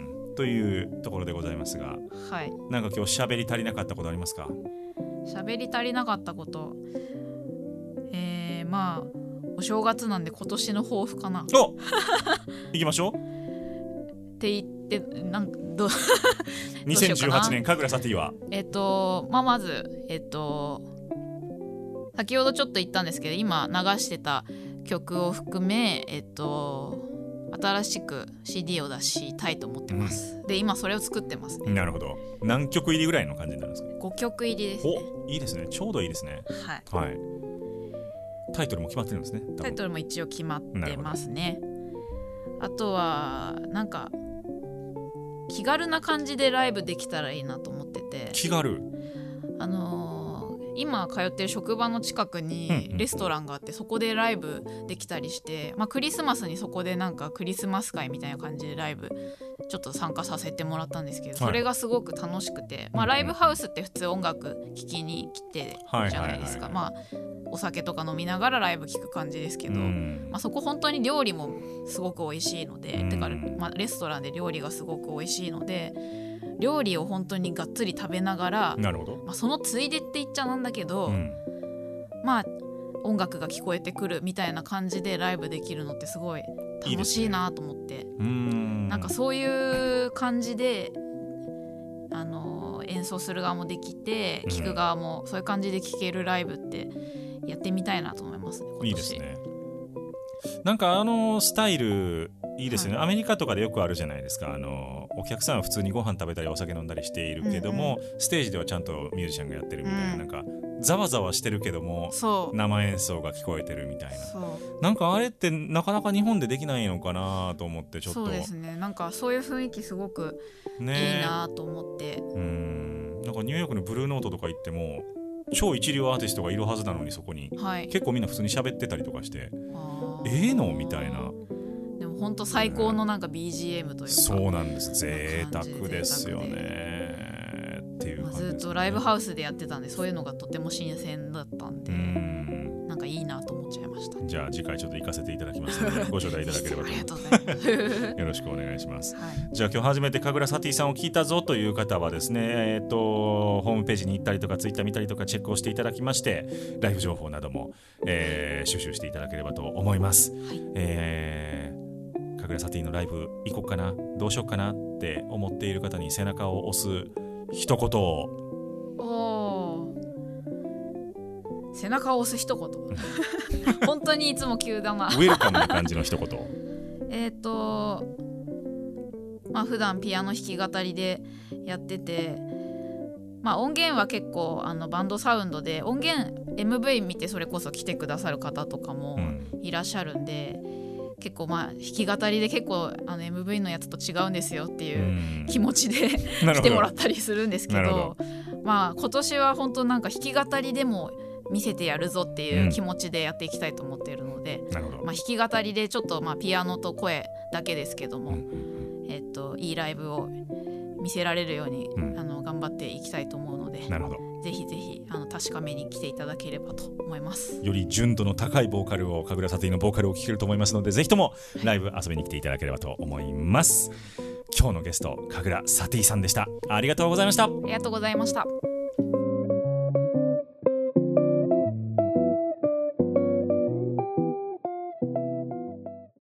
S6: というところでございますが、
S3: はい、
S6: なんか今日喋り足りなかったことありますか？
S3: 喋り足りなかったこと、えー、まあお正月なんで今年の抱負かな。
S6: お行きましょう
S3: って言ってなんかどう
S6: にせんじゅうはちねん神楽サティは
S3: えっとまあまずえっと先ほどちょっと言ったんですけど今流してた曲を含めえっと新しく シーディー を出したいと思ってます、うん、で今それを作ってますね。
S6: なるほど。何曲入りぐらいの感じになるんですか？
S3: ごきょく入りですね。
S6: お、いいですね。ちょうどいいですね。
S3: はい、
S6: はい、タイトルも決まってるんですね。
S3: タイトルも一応決まってますね。あとはなんか気軽な感じでライブできたらいいなと思ってて。
S6: 気軽？
S3: あのー今通ってる職場の近くにレストランがあって、うんうん、そこでライブできたりして、まあ、クリスマスにそこでなんかクリスマス会みたいな感じでライブちょっと参加させてもらったんですけど、それがすごく楽しくて、はい、まあ、ライブハウスって普通音楽聴きに来てるじゃないですか、まあお酒とか飲みながらライブ聴く感じですけど、うん、まあ、そこ本当に料理もすごく美味しいので、うん、てか、まあ、レストランで料理がすごく美味しいので料理を本当にがっつり食べながら、
S6: なるほど、
S3: まあ、そのついでって言っちゃなんだけど、うん、まあ音楽が聞こえてくるみたいな感じでライブできるのってすごい楽しいなと思って、いいですね。うーん、なんかそういう感じであの演奏する側もできて聴く側もそういう感じで聴けるライブってやってみたいなと思いますね。今年
S6: いいですね。なんかあのスタイルいいですよね、はい、アメリカとかでよくあるじゃないですか。あのお客さんは普通にご飯食べたりお酒飲んだりしているけども、うんうん、ステージではちゃんとミュージシャンがやってるみたいな、うん、なんかざわざわしてるけども生演奏が聞こえてるみたいな、なんかあれってなかなか日本でできないのかなと思ってちょっと。
S3: そうですね、なんかそういう雰囲気すごくいいなと思って、ね、
S6: うん、なんかニューヨークのブルーノートとか行っても超一流アーティストがいるはずなのにそこに、はい、結構みんな普通に喋ってたりとかしてええのみたいな。
S3: でも本当最高のなんか ビージーエム というか、
S6: そうなんです、贅沢ですよねっていう感じですね。
S3: ずっとライブハウスでやってたんでそういうのがとても新鮮だったんで、うん、なんかいいなと思っちゃいました。
S6: じゃあ次回ちょっと行かせていただきますのでご招待いただければと思います。ありがとうございますよろしくお願いします、はい、じゃあ今日初めて神楽サティさんを聞いたぞという方はですね、えー、とホームページに行ったりとかツイッター見たりとかチェックをしていただきましてライブ情報なども、えー、収集していただければと思います、はい、えー神楽サティのライブ行こうかなどうしようかなって思っている方に背中を押す一言を。
S3: おー、背中を押す一言本当にいつも急だな
S6: ウェルカムな感じの一言
S3: えっとまあ普段ピアノ弾き語りでやってて、まあ音源は結構あのバンドサウンドで音源 エムブイ 見てそれこそ来てくださる方とかもいらっしゃるんで、うん、結構まあ弾き語りで結構あの エムブイ のやつと違うんですよっていう気持ちで来てもらったりするんですけ ど, どまあ今年は本当なんか弾き語りでも見せてやるぞっていう気持ちでやっていきたいと思っているので、うん、まあ、弾き語りでちょっとまあピアノと声だけですけども、うん、えっといいライブを見せられるように、うん、あの頑張っていきたいと思うので、
S6: なるほど、
S3: ぜひぜひあの確かめに来ていただければと思います。
S6: より純度の高いボーカルを、神楽サティのボーカルを聴けると思いますので、ぜひともライブ遊びに来ていただければと思います。今日のゲスト神楽サティさんでした。ありがとうございました。あ
S3: りがとうございました。